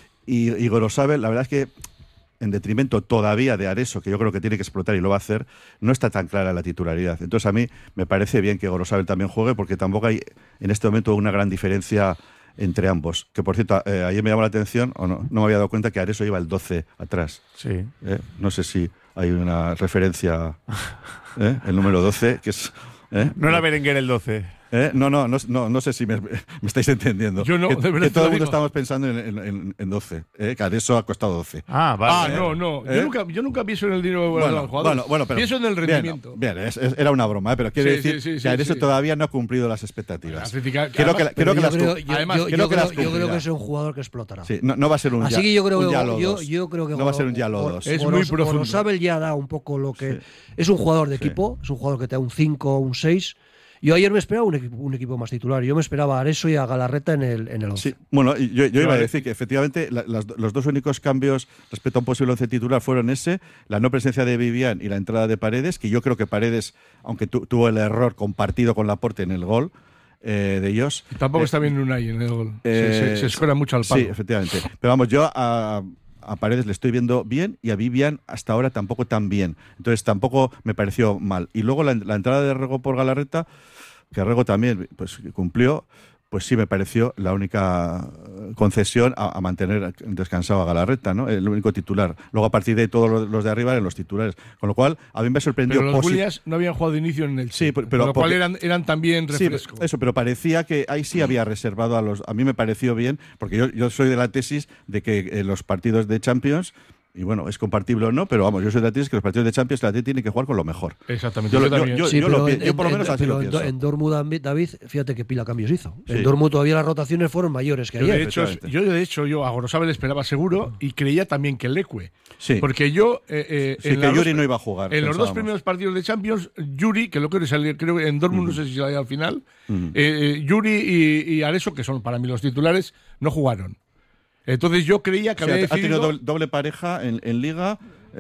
Y, y Gorosabel, la verdad es que, en detrimento todavía de Areso, que yo creo que tiene que explotar y lo va a hacer, no está tan clara la titularidad. Entonces a mí me parece bien que Gorosabel también juegue, porque tampoco hay en este momento una gran diferencia entre ambos. Que por cierto, eh, ayer me llamó la atención, o no, no me había dado cuenta que Areso iba el doce atrás. Sí. ¿eh? No sé si hay una referencia, ¿eh? El número doce, que es... ¿eh? No era Berenguer el doce. ¿Eh? No, no, no, no, no sé si me, me estáis entendiendo. Yo no, que, de verdad que todo te el lo mundo digo. estamos pensando en, en, en, en doce, ¿eh? Que Areso ha costado doce. Ah, vale. Ah, no, no. ¿Eh? Yo, nunca, yo nunca pienso en el dinero de Bueno, los jugadores. bueno, bueno, pero pienso en el bien, rendimiento. Bien, es- es- era una broma, ¿eh? Pero quiero Sí, decir sí, sí, que sí, Areso sí. todavía no ha cumplido las expectativas. Atlética- Creo que, además- creo que yo las creo, cum- yo- además, yo- creo yo que creo- las yo creo cumplirá. que es un jugador que explotará. Sí, no, no va a ser un Así ya, que yo creo un que Yalo yo, dos. yo creo que no va a ser un Yalo Gor- dos. Es Goros- muy profundo. Gorosabel ya da un poco lo que Sí. es un jugador de Sí. equipo, es un jugador que te da un cinco, un seis. Yo ayer me esperaba un equipo, un equipo más titular. Yo me esperaba a Areso y a Galarreta en el en el once. Sí, bueno, y yo, yo iba a Vale. decir que efectivamente la- las- los dos únicos cambios respecto a un posible once titular fueron ese, la no presencia de Vivian y la entrada de Paredes, que yo creo que Paredes, aunque tu- tuvo el error compartido con Laporte en el gol eh, de ellos. Tampoco eh, está bien Unai en el gol. Se- eh, se, se escuela mucho al palo. Sí, efectivamente. Pero vamos, yo a, a Paredes le estoy viendo bien y a Vivian hasta ahora tampoco tan bien. Entonces tampoco me pareció mal. Y luego la, la entrada de Rego por Galarreta, que Rego también pues cumplió, pues sí me pareció la única eh, concesión a, a mantener descansado a Galarreta, ¿no? El único titular. Luego a partir de ahí todos los, los de arriba eran los titulares. Con lo cual a mí me sorprendió. Pero los posi- Williams no habían jugado de inicio en el Sí, Chelsea, pero- con lo cual porque- eran, eran también Sí, refresco. eso, pero parecía que ahí sí había reservado a los... A mí me pareció bien, porque yo, yo soy de la tesis de que en los partidos de Champions, y bueno, es compartible o no, pero vamos, yo soy de la tesis que los partidos de Champions la Atleti tiene que jugar con lo mejor. Exactamente. Yo Yo, lo- yo- también. yo- Sí, lo pero pi- en- yo por lo en- menos así pero lo en, pienso. en Dortmund, David, fíjate qué pila cambios hizo. Sí. En Dortmund todavía las rotaciones fueron mayores que Yo, ayer. de hecho, efectivamente. yo de hecho yo a Gorosabel esperaba seguro y creía también que Leque. Sí. Porque yo eh, eh, Sí, en que las Yuri dos- no iba a jugar, En los dos pensábamos. primeros partidos de Champions, Yuri, que lo creo que salió, creo que en Dortmund no sé si salió al final, Ujú. eh, eh, Yuri y, y Areso, que son para mí los titulares, no jugaron. Entonces yo creía que Sí, había ha, ha tenido decidido... doble, doble pareja en, en Liga,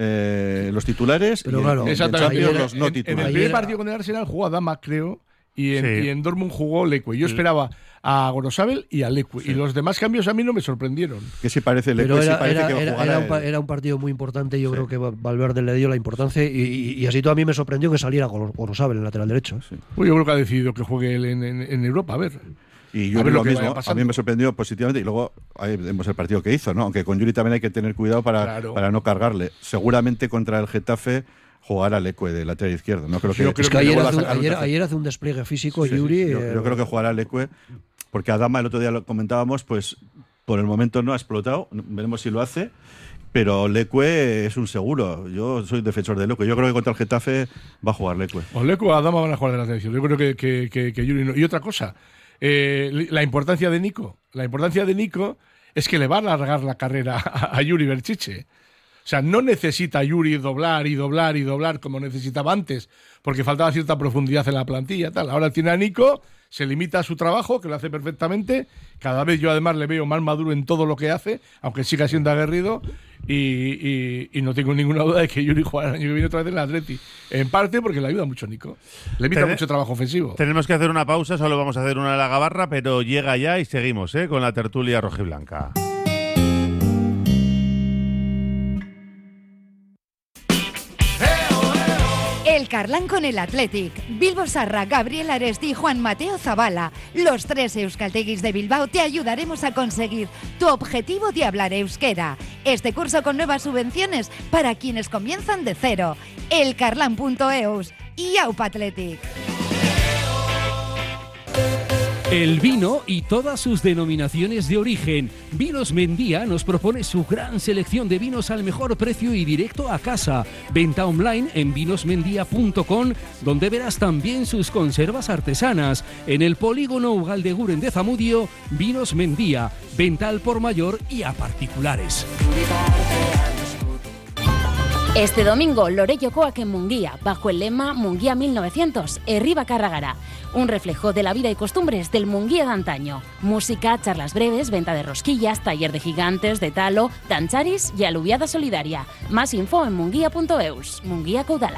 eh, los titulares Pero y en- claro, en, Exactamente. Champions ayer- los no en, en el titulares. primer Ayer- partido con el Arsenal jugó a Dama, creo, y en, Sí. y en Dortmund jugó Leque. Yo esperaba a Gorosabel y a Leque. Y los demás cambios a mí no me sorprendieron. Que sí parece, Pero Leque sí era, parece era- que va a era- jugar era a un, pa- él. era un partido muy importante y yo Sí. creo que Valverde le dio la importancia y, y- y así todo a mí me sorprendió que saliera Gorosabel, el lateral derecho. Sí. Pues yo creo que ha decidido que juegue él en, en- en Europa. A ver. Y A Yuri ver lo lo que mismo, vaya a pasando. mí me sorprendió positivamente y luego ahí vemos el partido que hizo, ¿no? Aunque con Yuri también hay que tener cuidado para, Claro. para no cargarle. Seguramente contra el Getafe jugará Leque de lateral izquierdo. No creo que, Yo creo Es que que ayer vuelva a hace, un- sacar un ayer, tercer- ayer hace un despliegue físico Sí, sí, Yuri. yo, eh, yo creo que jugará Leque, porque Adama el otro día lo comentábamos, pues por el momento no ha explotado, veremos si lo hace, pero Leque es un seguro. Yo soy defensor de Leque. Yo creo que contra el Getafe va a jugar Leque. O Leque o Adama van a jugar de la selección. Yo creo que, que, que, que Yuri no. Y otra cosa, eh, la importancia de Nico. La importancia de Nico es que le va a alargar la carrera a, a Yuri Berchiche. O sea, no necesita Yuri doblar y doblar y doblar como necesitaba antes, porque faltaba cierta profundidad en la plantilla. Tal. Ahora tiene a Nico, se limita a su trabajo, que lo hace perfectamente. Cada vez yo además le veo más maduro en todo lo que hace, aunque siga siendo aguerrido. Y, y, y no tengo ninguna duda de que Yuri jugará el año que viene otra vez en el Atleti. En parte porque le ayuda mucho Nico. Le evita Ten- mucho trabajo ofensivo. Tenemos que hacer una pausa, solo vamos a hacer una de la gabarra, pero llega ya y seguimos ¿eh? con la tertulia rojiblanca. El Carlán con el Athletic. Bilbo Sarra, Gabriel Aresti y Juan Mateo Zabala. Los tres euskalteguis de Bilbao te ayudaremos a conseguir tu objetivo de hablar euskera. Este curso con nuevas subvenciones para quienes comienzan de cero. elcarlan punto eus y Aupa Athletic. El vino y todas sus denominaciones de origen. Vinos Mendía nos propone su gran selección de vinos al mejor precio y directo a casa. Venta online en vinos mendía punto com, donde verás también sus conservas artesanas. En el polígono Ugaldeguren de Zamudio, Vinos Mendía. Venta al por mayor y a particulares. Este domingo, Lorello Coac en Munguía, bajo el lema Munguía mil novecientos, Herriba Carragara. Un reflejo de la vida y costumbres del Munguía de antaño. Música, charlas breves, venta de rosquillas, taller de gigantes, de talo, dancharis y aluviada solidaria. Más info en munguía punto eus. Munguía Caudala.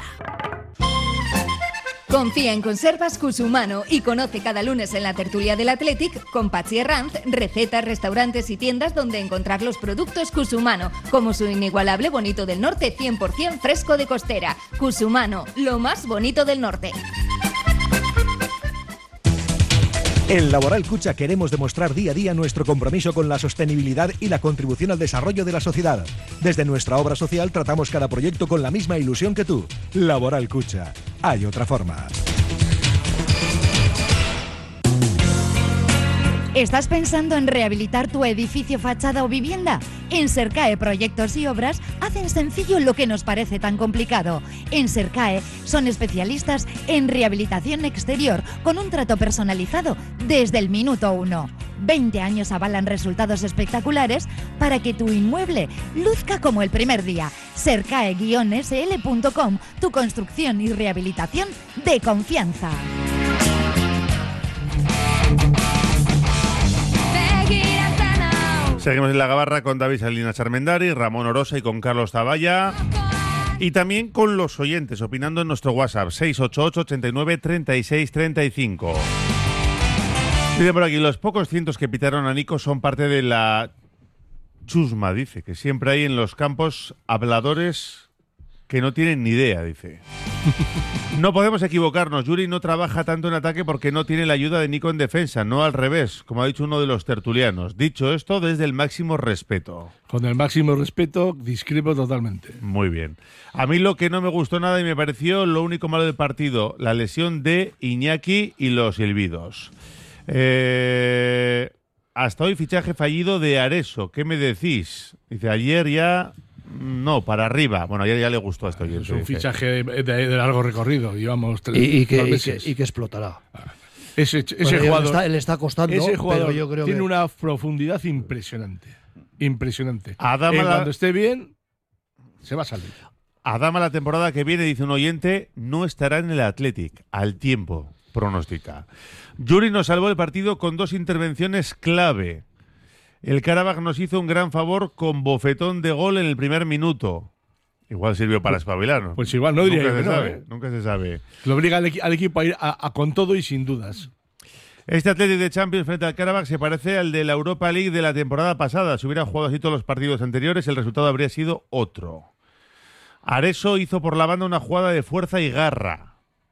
Confía en Conservas Cusumano y conoce cada lunes en la tertulia del Athletic con Patxi Herranz recetas, restaurantes y tiendas donde encontrar los productos Cusumano, como su inigualable bonito del norte cien por ciento fresco de costera. Cusumano, lo más bonito del norte. En Laboral Cucha queremos demostrar día a día nuestro compromiso con la sostenibilidad y la contribución al desarrollo de la sociedad. Desde nuestra obra social tratamos cada proyecto con la misma ilusión que tú. Laboral Cucha. Hay otra forma. ¿Estás pensando en rehabilitar tu edificio, fachada o vivienda? En Sercae Proyectos y Obras hacen sencillo lo que nos parece tan complicado. En Sercae son especialistas en rehabilitación exterior con un trato personalizado desde el minuto uno. veinte años avalan resultados espectaculares para que tu inmueble luzca como el primer día. Sercae guion ese ele punto com, tu construcción y rehabilitación de confianza. Seguimos en la gabarra con David Salinas Armendari, Ramón Orosa y con Carlos Zavalla. Y también con los oyentes, opinando en nuestro WhatsApp, seis ocho ocho, ochenta y nueve, treinta y seis, treinta y cinco. Dice por aquí, los pocos cientos que pitaron a Nico son parte de la chusma, dice, que siempre hay en los campos habladores que no tienen ni idea, dice. No podemos equivocarnos, Yuri no trabaja tanto en ataque porque no tiene la ayuda de Nico en defensa, no al revés, como ha dicho uno de los tertulianos. Dicho esto, desde el máximo respeto. Con el máximo respeto, discrepo totalmente. Muy bien. A mí lo que no me gustó nada y me pareció lo único malo del partido, la lesión de Iñaki y los silbidos. Eh, hasta hoy fichaje fallido de Areso, ¿qué me decís? Dice, ayer ya... No, para arriba. Bueno, ayer ya le gustó esto. Es un fichaje de, de, de largo recorrido, digamos. Tres, y, y, que, dos y, meses. que, y que explotará. Ese, ese bueno, jugador le está, le está costando, ese jugador pero yo creo tiene que... una profundidad impresionante. Impresionante. Adama eh, la... Cuando esté bien, se va a salir. Adama la temporada que viene, dice un oyente, no estará en el Athletic. Al tiempo, pronostica. Yuri nos salvó el partido con dos intervenciones clave. El Karabakh nos hizo un gran favor con bofetón de gol en el primer minuto. Igual sirvió para espabilar, ¿no? Pues igual, no diría nunca que se no, sabe, ¿eh? Nunca se sabe. Lo obliga al, equi- al equipo a ir a, a con todo y sin dudas. Este Athletic de Champions frente al Karabakh se parece al de la Europa League de la temporada pasada. Si hubiera jugado así todos los partidos anteriores, el resultado habría sido otro. Areso hizo por la banda una jugada de fuerza y garra.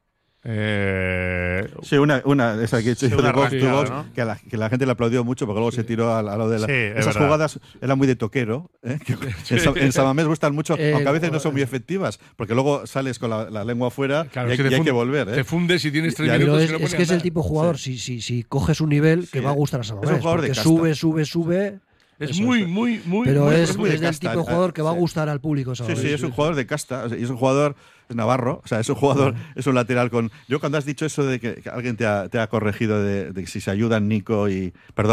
Eh... Sí, una, una esa que he hecho Sí, yo una de box to rascada, box, ¿no? que, a la, que la gente le aplaudió mucho porque luego Sí. se tiró a, a lo de la, Sí, es esas verdad. jugadas eran muy de toquero, ¿eh? Que Sí. en, Sa- en Samamés gustan mucho, Eh, aunque a veces no son muy efectivas, porque luego sales con la, la lengua afuera Claro, y, hay, es que te y hay fun- que volver. ¿eh? Te fundes y tienes tres Ya, Pero minutos es, y no es puedes que es el andar. tipo de jugador, si, si, si coge su nivel, que Sí. va a gustar a Samamés. Es un jugador de porque casta. sube, sube, sube. Es Eso muy, es. muy, muy... Pero muy- es, muy de es del casta, tipo de jugador que va a sí. gustar al público. Sí, Samamés. sí, es un jugador de casta, o sea, y es un jugador es navarro, o sea, es un jugador, es un lateral con... Yo cuando has dicho eso de que, que alguien te ha, te ha corregido de, de si se ayudan Nico y... Perdón,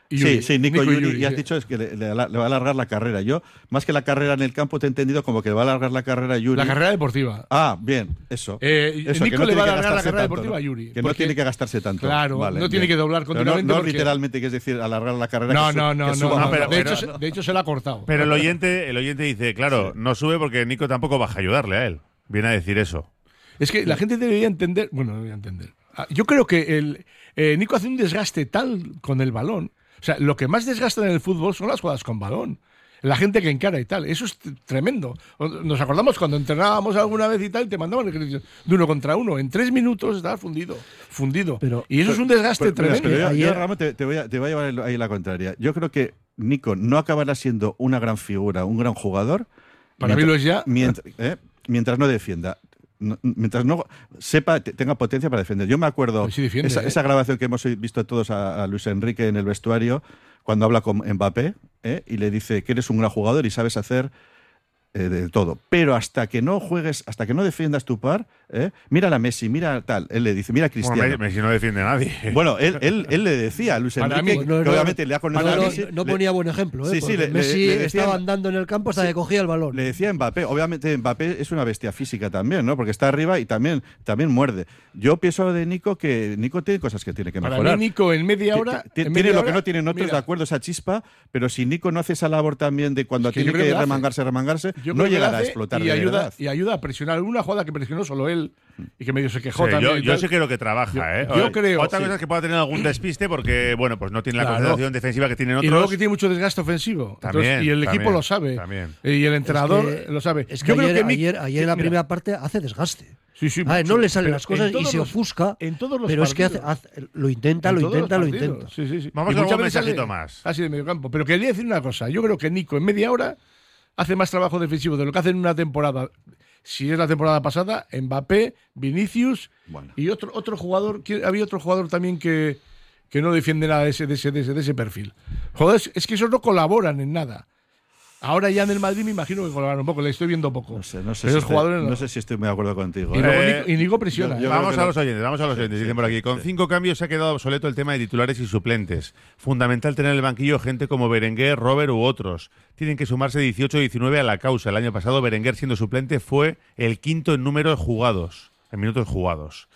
Y Sí, Yuri. sí, Nico, Nico y Yuri, Yuri, y has sí. dicho es que le, le- le va a alargar la carrera. Yo, más que la carrera en el campo, te he entendido como que le va a alargar la carrera a Yuri. La carrera deportiva. Ah, bien, eso. Eh, Eso, Nico que no le tiene va a que alargar la gastarse carrera tanto, deportiva ¿no? a Yuri. Que no porque- tiene que gastarse tanto. Claro, Vale, no tiene bien. que doblar Pero continuamente. No, no porque- literalmente, que es decir, alargar la carrera. No, que su- no, no, que no, suba no, más. pero- de, pero- hecho, se- de hecho, se la ha cortado. Pero el oyente, el oyente dice, claro, no sube porque Nico tampoco baja a ayudarle a él. Viene a decir eso. Es que la gente debería entender. Bueno, no debería entender. Ah, Yo creo que el eh, Nico hace un desgaste tal con el balón. O sea, lo que más desgasta en el fútbol son las jugadas con balón. La gente que encara y tal. Eso es t- tremendo. O- Nos acordamos cuando entrenábamos alguna vez y tal, te mandaban ejercicios de uno contra uno. En tres minutos estabas fundido. Fundido. Pero- y eso es un desgaste Pero, mira, tremendo. pero yo, yo, Ayer- Ramón, te, te voy a, te voy a llevar el- ahí la contraria. Yo creo que Nico no acabará siendo una gran figura, un gran jugador. Para mí lo es ya. Mientras, eh, mientras no defienda. No- mientras no sepa, te- tenga potencia para defender. Yo me acuerdo Pues sí defiende, esa, ¿eh? esa grabación que hemos visto todos a, a Luis Enrique en el vestuario cuando habla con Mbappé, ¿eh? y le dice que eres un gran jugador y sabes hacer eh, de todo. Pero hasta que no juegues, hasta que no defiendas tu par, ¿eh? mira a Messi, mira tal. Él le dice, mira a Bueno, Cristiano. Messi no defiende a nadie. Bueno, él, él, él le decía a Luis Para Enrique, mí- que No, no, obviamente le ha conocido No, a no, Messi. no le- ponía buen ejemplo, ¿eh? Sí, sí, porque le- le- Messi le decía- estaba andando en el campo hasta que cogía el balón. Le decía Mbappé, obviamente Mbappé es una bestia física también, ¿no? Porque está arriba y también, también muerde. Yo pienso de Nico que Nico tiene cosas que tiene que Para mejorar. mí, Nico, en media Ti- hora. ti- en Tiene media lo hora, que no tienen otros, mira, de acuerdo, esa chispa, pero si Nico no hace esa labor también de cuando Es que tiene yo creo que, que la hace. remangarse, remangarse, yo no creo que la llegará a hace explotar y de ayuda, verdad. y ayuda a presionar. Una jugada que presionó solo él y que medio se quejó Sí, también. yo, y yo tal. sí creo que trabaja, Yo- ¿eh? yo creo, Otra sí. cosa es que pueda tener algún despiste porque, bueno, pues no tiene la Claro. concentración defensiva que tienen otros. Y luego que tiene mucho desgaste ofensivo. También, Entonces, y el equipo también, lo sabe. también. Y el entrenador Es que- lo sabe. Es que Yo creo ayer, que mi- ayer, ayer en la Mira, primera parte hace desgaste. Sí, sí, A ver, no sí, le salen pero las cosas en y todos se los- ofusca. en todos los pero es que hace, partidos. hace- lo intenta, En lo todos los intenta, lo partidos. intenta. Sí, sí, sí. Vamos Y con muchas algún veces mensajito sale más. Así de medio campo. Pero quería decir una cosa. Yo creo que Nico en media hora hace más trabajo defensivo de lo que hace en una temporada. Si es la temporada pasada, Mbappé, Vinicius Bueno. y otro otro jugador. ¿quién- Había otro jugador también que, que no defiende nada de ese, de ese, de ese, de ese perfil. Joder, es- es que esos no colaboran en nada. Ahora ya en el Madrid me imagino que colaboran un poco, le estoy viendo poco. No sé, no sé, Esos si estoy, jugadores no. no sé si estoy muy de acuerdo contigo. Y ¿eh? luego Eh, Nico, y Nico presiona. yo- ¿eh? yo- Vamos creo a que los no. oyentes, vamos a los Sí, oyentes. sí, Dicen por aquí, con sí. cinco cambios se ha quedado obsoleto el tema de titulares y suplentes. Fundamental tener en el banquillo gente como Berenguer, Robert u otros. Tienen que sumarse dieciocho diecinueve a la causa. El año pasado Berenguer, siendo suplente, fue el quinto en números jugados, en minutos jugados.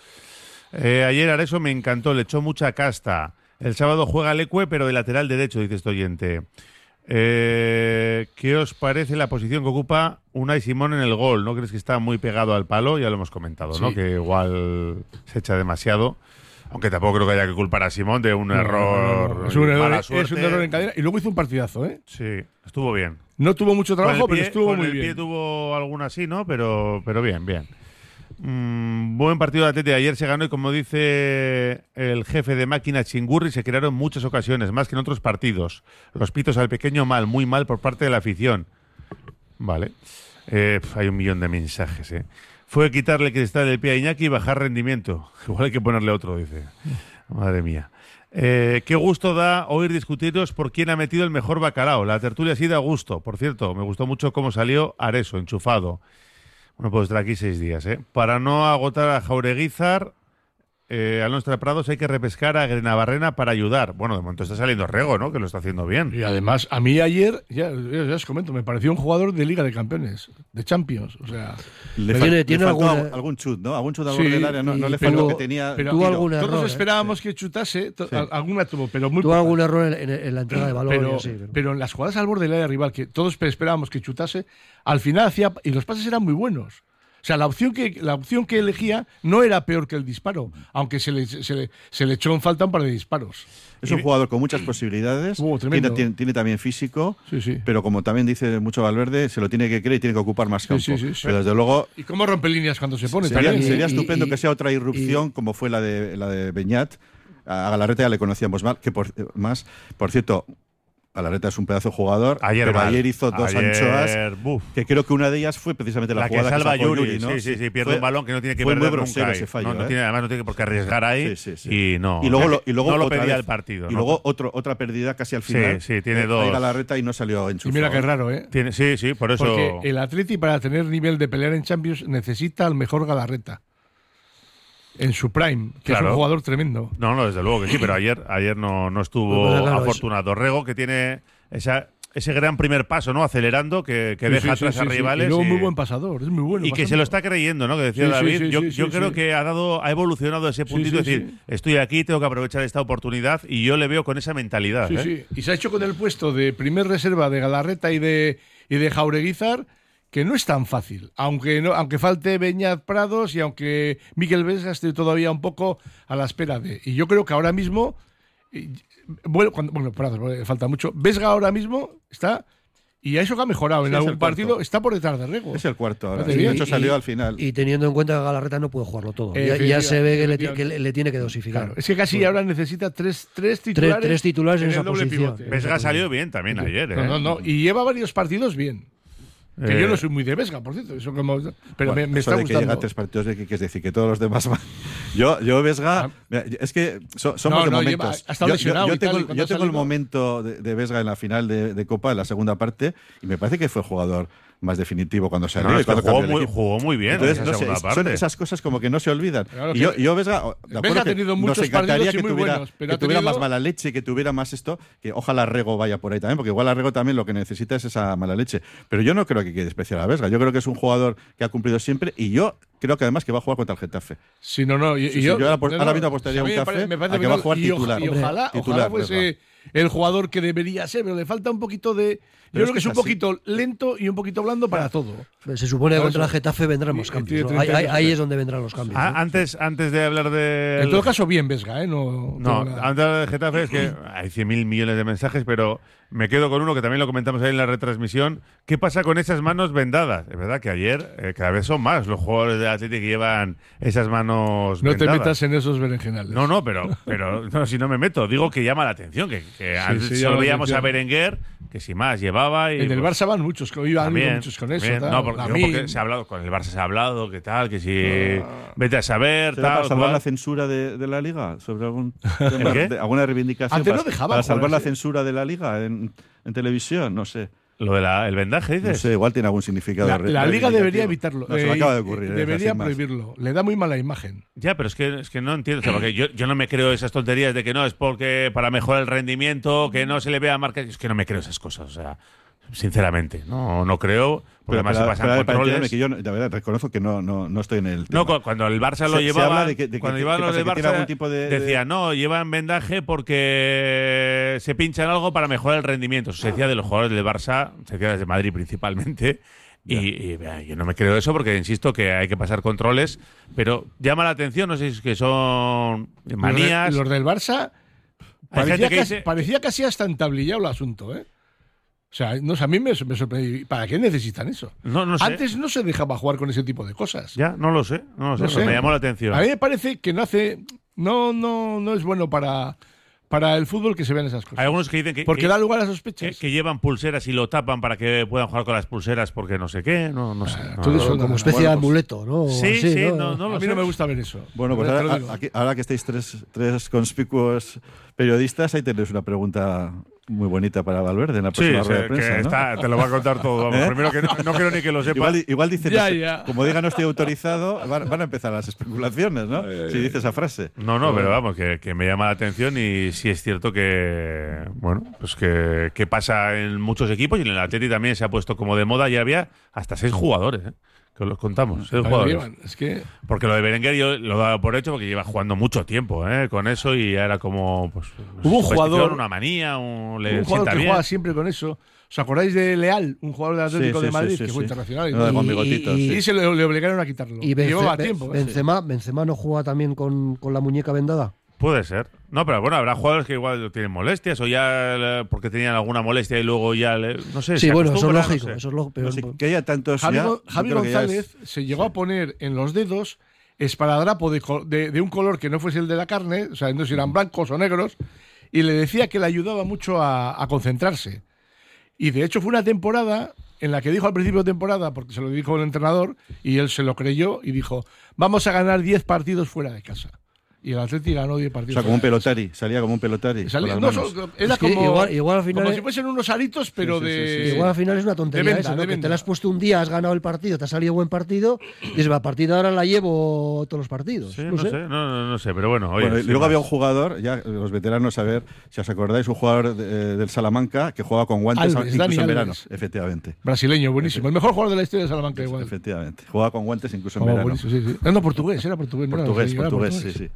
Eh, ayer Areso me encantó, le echó mucha casta. El sábado juega Lecue, pero de lateral derecho, dice este oyente. Eh, ¿Qué os parece la posición que ocupa Unai Simón en el gol? ¿No crees que está muy pegado al palo? Ya lo hemos comentado, ¿no? Sí. Que igual se echa demasiado. Aunque tampoco creo que haya que culpar a Simón de un No, no, error. no, no. Es un y error, mala es suerte. un error en cadena. Y luego hizo un partidazo, ¿eh? Sí, estuvo bien. No tuvo mucho trabajo, Con el pero pie- estuvo con muy el bien. pie tuvo alguna así, ¿no? Pero, pero bien, bien. Mm, buen partido de Atleti. Ayer se ganó y, como dice el jefe de máquina Chingurri, se crearon muchas ocasiones, más que en otros partidos. Los pitos al pequeño mal, muy mal por parte de la afición. Vale. Eh, pf, hay un millón de mensajes, ¿eh? Fue quitarle cristal del pie a Iñaki y bajar rendimiento. Igual hay que ponerle otro, dice. Madre mía. Eh, qué gusto da oír discutiros por quién ha metido el mejor bacalao. La tertulia sí da gusto. Por cierto, me gustó mucho cómo salió Areso, enchufado. Bueno, pues estar aquí seis días, ¿eh? Para no agotar a Jaureguizar, eh, a nuestra Prados hay que repescar a Grenabarrena para ayudar. Bueno, de momento está saliendo Rego, ¿no? Que lo está haciendo bien. Y además, a mí ayer, ya, ya, ya os comento, me pareció un jugador de Liga de Campeones, de Champions. O sea, Le, Pero fal- tiene- le tiene faltó alguna- algún, algún chut, ¿no? Algún chut al Sí, borde del área. No, no y- le pero- faltó que tenía. pero tuvo tiro. algún todos error, ¿eh? esperábamos que chutase, to- Sí. al- alguna tuvo, pero muy Tuvo poca. algún error en, en- en la entrega de balón. pero, y así, pero- pero en las jugadas al borde del área rival, que todos esperábamos que chutase, al final hacía. Y los pases eran muy buenos. O sea, la opción que, la opción que elegía no era peor que el disparo, aunque se le, se le, se le echó en falta un par de disparos. Es un jugador con muchas posibilidades. Uh, tiene, tremendo. tiene- tiene también físico. Sí, sí. Pero como también dice mucho Valverde, se lo tiene que creer y tiene que ocupar más campo. sí, sí, sí. Pero desde luego ¿Y cómo rompe líneas cuando se pone? sería, también? sería Y- estupendo y- que sea otra irrupción y- como fue la de la de Beñat. A Galarreta ya le conocíamos mal, que por, más. Por cierto, Galarreta es un pedazo de jugador, Ayer pero mal. ayer hizo dos Ayer, anchoas, buf. que creo que una de ellas fue precisamente la, La que jugada salva sacó Yuri, ¿no? sí, sí, sí, pierde Fue- un balón que no tiene que fue muy perder grosero nunca. ese ahí. fallo, no, no ¿eh? tiene, además no tiene por qué arriesgar ahí. Sí, sí, sí. Y no, y luego, no, lo, y luego no lo otra pedía vez- el partido. Y ¿no? luego otro, otra pérdida casi al Sí, final. sí, tiene Eh, dos. ahí Galarreta y no salió Y enchufado. mira qué raro, ¿eh? Tiene, sí, sí, por eso. Porque el Atleti, para tener nivel de pelear en Champions, necesita al mejor Galarreta. en su prime, que Claro. es un jugador tremendo. No, no, desde luego que sí, pero ayer, ayer no, no estuvo Bueno, claro, afortunado. Rego, que tiene esa, ese gran primer paso, ¿no? Acelerando, que, que Sí, deja sí, atrás sí, a sí, sí. rivales. Y luego y- muy buen pasador, es muy bueno. Y que se pasando. lo está creyendo, ¿no? Que decía Sí, sí, David. sí, yo sí, yo sí, creo sí. que ha dado, ha evolucionado ese Sí, puntito, sí, es decir, sí. estoy aquí, tengo que aprovechar esta oportunidad, y yo le veo con esa mentalidad. Sí, ¿eh? sí. Y se ha hecho con el puesto de primer reserva de Galarreta y de, y de Jaureguizar, que no es tan fácil. Aunque no, aunque falte Beñat Prados y aunque Miquel Vesga esté todavía un poco a la espera de. Y yo creo que ahora mismo. eh, Bueno, cuando, bueno Prados, eh, falta mucho. Vesga ahora mismo está. Y a eso que ha mejorado Sí, en es algún el cuarto. partido, está por detrás de Rego. Es el cuarto ahora. Fíjate De bien. hecho, salió al final. Y teniendo en cuenta que Galarreta no puede jugarlo todo. Ya, Efectivamente, ya se ve que le, ti- que efectivamente. le- le tiene que dosificar. Claro, es que casi Bueno. ahora necesita tres, tres titulares. tres titulares en el esa doble posición. pivote. Vesga salió bien también ayer. ¿eh? No, no, no. Y lleva varios partidos bien. Que Eh, yo no soy muy de Vesga, por cierto. Eso como, pero Bueno, me, me eso está de que llega gustando. a tres partidos de que es decir que todos los demás van. Yo, yo Vesga, Ah. mira, es que so- somos No, de no, momentos. lleva- ha estado yo, yo- lesionado yo y tal, tengo, y el- cuando yo ha tengo el salido- momento de, de Vesga en la final de, de Copa, en la segunda parte, y me parece que fue el jugador más definitivo cuando salió. No, y es que cuando jugó cambió el muy, equipo. jugó muy bien Entonces, en no esa sé, segunda son parte. esas cosas como que no se olvidan. Claro y que- yo, yo Vesga, oh, de Vesga acuerdo ha que tenido nos muchos encantaría partidos y que muy tuviera, buenos, pero que ha tuviera tenido- más mala leche, que tuviera más esto, que ojalá Rego vaya por ahí también, porque igual a Rego también lo que necesita es esa mala leche. Pero yo no creo que hay que despreciar a Vesga. Yo creo que es un jugador que ha cumplido siempre, y yo creo que además que va a jugar contra el Getafe. Sí, no, no. Y, Sí, y sí, yo, yo ahora apost- no, ahora no, mismo apostaría a mí un me café pare- me parece a que va a bien, jugar y oja- titular. Y Hombre, ojalá, titular, ojalá fuese el jugador que debería ser, pero le falta un poquito de. Pero Yo es creo que que es un es así. poquito lento y un poquito blando para todo. Se supone que Por contra eso. el Getafe vendrán los Y- cambios. tiene ¿no? Ahí, treinta ahí- años. ahí es donde vendrán los cambios. Ah, ¿no? antes, antes de hablar de. En todo caso, bien Vesga, ¿eh? No, No, tengo nada. antes de hablar de Getafe es que hay cien mil millones de mensajes, pero me quedo con uno que también lo comentamos ahí en la retransmisión. ¿Qué pasa con esas manos vendadas? Es verdad que ayer eh, cada vez son más los jugadores de Atlético que llevan esas manos No te vendadas. metas en esos berenjenales. No, no, pero, pero no, si no me meto, digo que llama la atención, que, que antes sí, solo llama la veíamos a atención. Berenguer, que si más llevaba y En el pues, Barça van muchos, que iban también, muchos con eso. también. tal. No, porque, digo, Lamine. porque se ha hablado, con el Barça se ha hablado, que tal, que si vete a saber, ¿Será tal, para salvar cual. la censura de, de la Liga? ¿Sobre algún tema, qué? de- alguna reivindicación? Antes no para, dejaban para jugar salvar la así. censura de la Liga en, en televisión? No sé. Lo del el vendaje, No dices. sé, igual tiene algún significado. La, re- la Liga reivindicativo. debería evitarlo. No, se me eh, acaba de ocurrir. eh, Debería sin más. prohibirlo. Le da muy mala imagen. Ya, pero es que, es que no entiendo. O sea, porque yo, yo no me creo esas tonterías de que no, es porque para mejorar el rendimiento, que no se le vea marca. Es que no me creo esas cosas. O sea, sinceramente, no, no creo. Porque Pero, además pero- se pasan pero, para controles. entenderme que yo, no- la verdad, reconozco que no, no, no estoy en el tema. No, cu- cuando el Barça lo Se- se llevaba, habla de que- de que- cuando que- llevaban que los pasa, del que tiene Barça, algún tipo de- de- decían, no, llevan vendaje porque se pinchan algo para mejorar el rendimiento. Se decía de los jugadores del Barça, se decía desde Madrid principalmente. Y, y, vea, yo no me creo eso porque insisto que hay que pasar controles, pero llama la atención, no sé si es que son manías. Los, de- los del Barça Hay gente parecía que casi, dice- parecía casi hasta entablillado el asunto, ¿eh? O sea, no, sé, a mí me, me sorprendió. ¿Para qué necesitan eso? No, no sé. Antes no se dejaba jugar con ese tipo de cosas. Ya, no lo sé, no lo sé, No pero sé. me llamó la atención. A mí me parece que no hace. No, no, no es bueno para, para el fútbol que se vean esas cosas. Hay algunos que dicen que, Porque que- da lugar a que, sospechas. que llevan pulseras y lo tapan para que puedan jugar con las pulseras porque no sé qué, no, no sé. No, todo no, eso no. Como especie Bueno, de pues- amuleto, ¿no? O Sí, así, sí, ¿no? no, no lo a mí sé. no me gusta ver eso. Bueno, pues Te lo ahora, digo. aquí- ahora que estáis tres, tres conspicuos periodistas, ahí tenéis una pregunta muy bonita para Valverde en la Sí, próxima sí, rueda de que prensa, ¿no? está, te lo va a contar todo. Vamos. ¿Eh? Primero que no, no quiero ni que lo sepa. Igual, igual dice, Ya, no sé, ya. como diga no estoy autorizado, van, van a empezar las especulaciones, ¿no? Si dice esa frase. No, no, pero vamos, que, que me llama la atención y sí es cierto que, bueno, pues que, que pasa en muchos equipos y en el Atleti también se ha puesto como de moda. Ya había hasta seis jugadores, ¿eh? Que os los contamos, seis Para que jugadores. vivan. Es que Porque lo de Berenguer yo lo daba por hecho porque lleva jugando mucho tiempo, ¿eh? Con eso y ya era como, pues, Hubo un superstición, jugador- una manía, un, le un jugador sienta que bien. juega siempre con eso. ¿Os acordáis de Leal, un jugador del Atlético Sí, sí, de Madrid, sí, sí, que fue sí. internacional? Y, Uno de con Y- bigotitos, y- sí. y se le, le obligaron a quitarlo. Y Bence- Llevaba Be- tiempo. ¿eh? Benzema, Benzema no juega también con, con la muñeca vendada. Puede ser. No, pero bueno, habrá jugadores que igual tienen molestias o ya eh, porque tenían alguna molestia y luego ya, le- no sé. Sí, se bueno, eso es acostumbran, lógico. no sé. Eso es lógico, pero No sé, que haya tantos Javi, ya, Gon- yo Javi creo que ya es- González se llegó a poner en los dedos esparadrapo de, co- de- de un color que no fuese el de la carne, o sea, no sé si eran blancos o negros, y le decía que le ayudaba mucho a, a concentrarse. Y de hecho fue una temporada en la que dijo al principio de temporada, porque se lo dijo el entrenador, y él se lo creyó, y dijo, vamos a ganar diez partidos fuera de casa. y el Atleti ganó diez O partidos. sea, como un seguidos. pelotari, salía como un pelotari. Salía- con no, las manos. so- era Es que como, igual- igual al final como es- si fuesen unos aritos, pero Sí, sí, de. sí, sí. Igual al final es una tontería de venta, esa, ¿no? de Que venta. te la has puesto un día, has ganado el partido, te ha salido buen partido, y dices, va, a partir de ahora la llevo todos los partidos. Sí, no, no sé. sé, no, no, no sé, pero bueno. Oye, Bueno, y sin luego más. había un jugador, ya los veteranos a ver si os acordáis, un jugador de- del Salamanca que jugaba con guantes Alves, incluso Dani en verano. Alves. Efectivamente. Brasileño, buenísimo. El mejor jugador de la historia de Salamanca, igual. Efectivamente. Jugaba con guantes incluso en Oh, verano. buenísimo, sí, sí. Ah, no, portugués, era portugués. no era Portugués, brasileño, era portugués, sí, sí.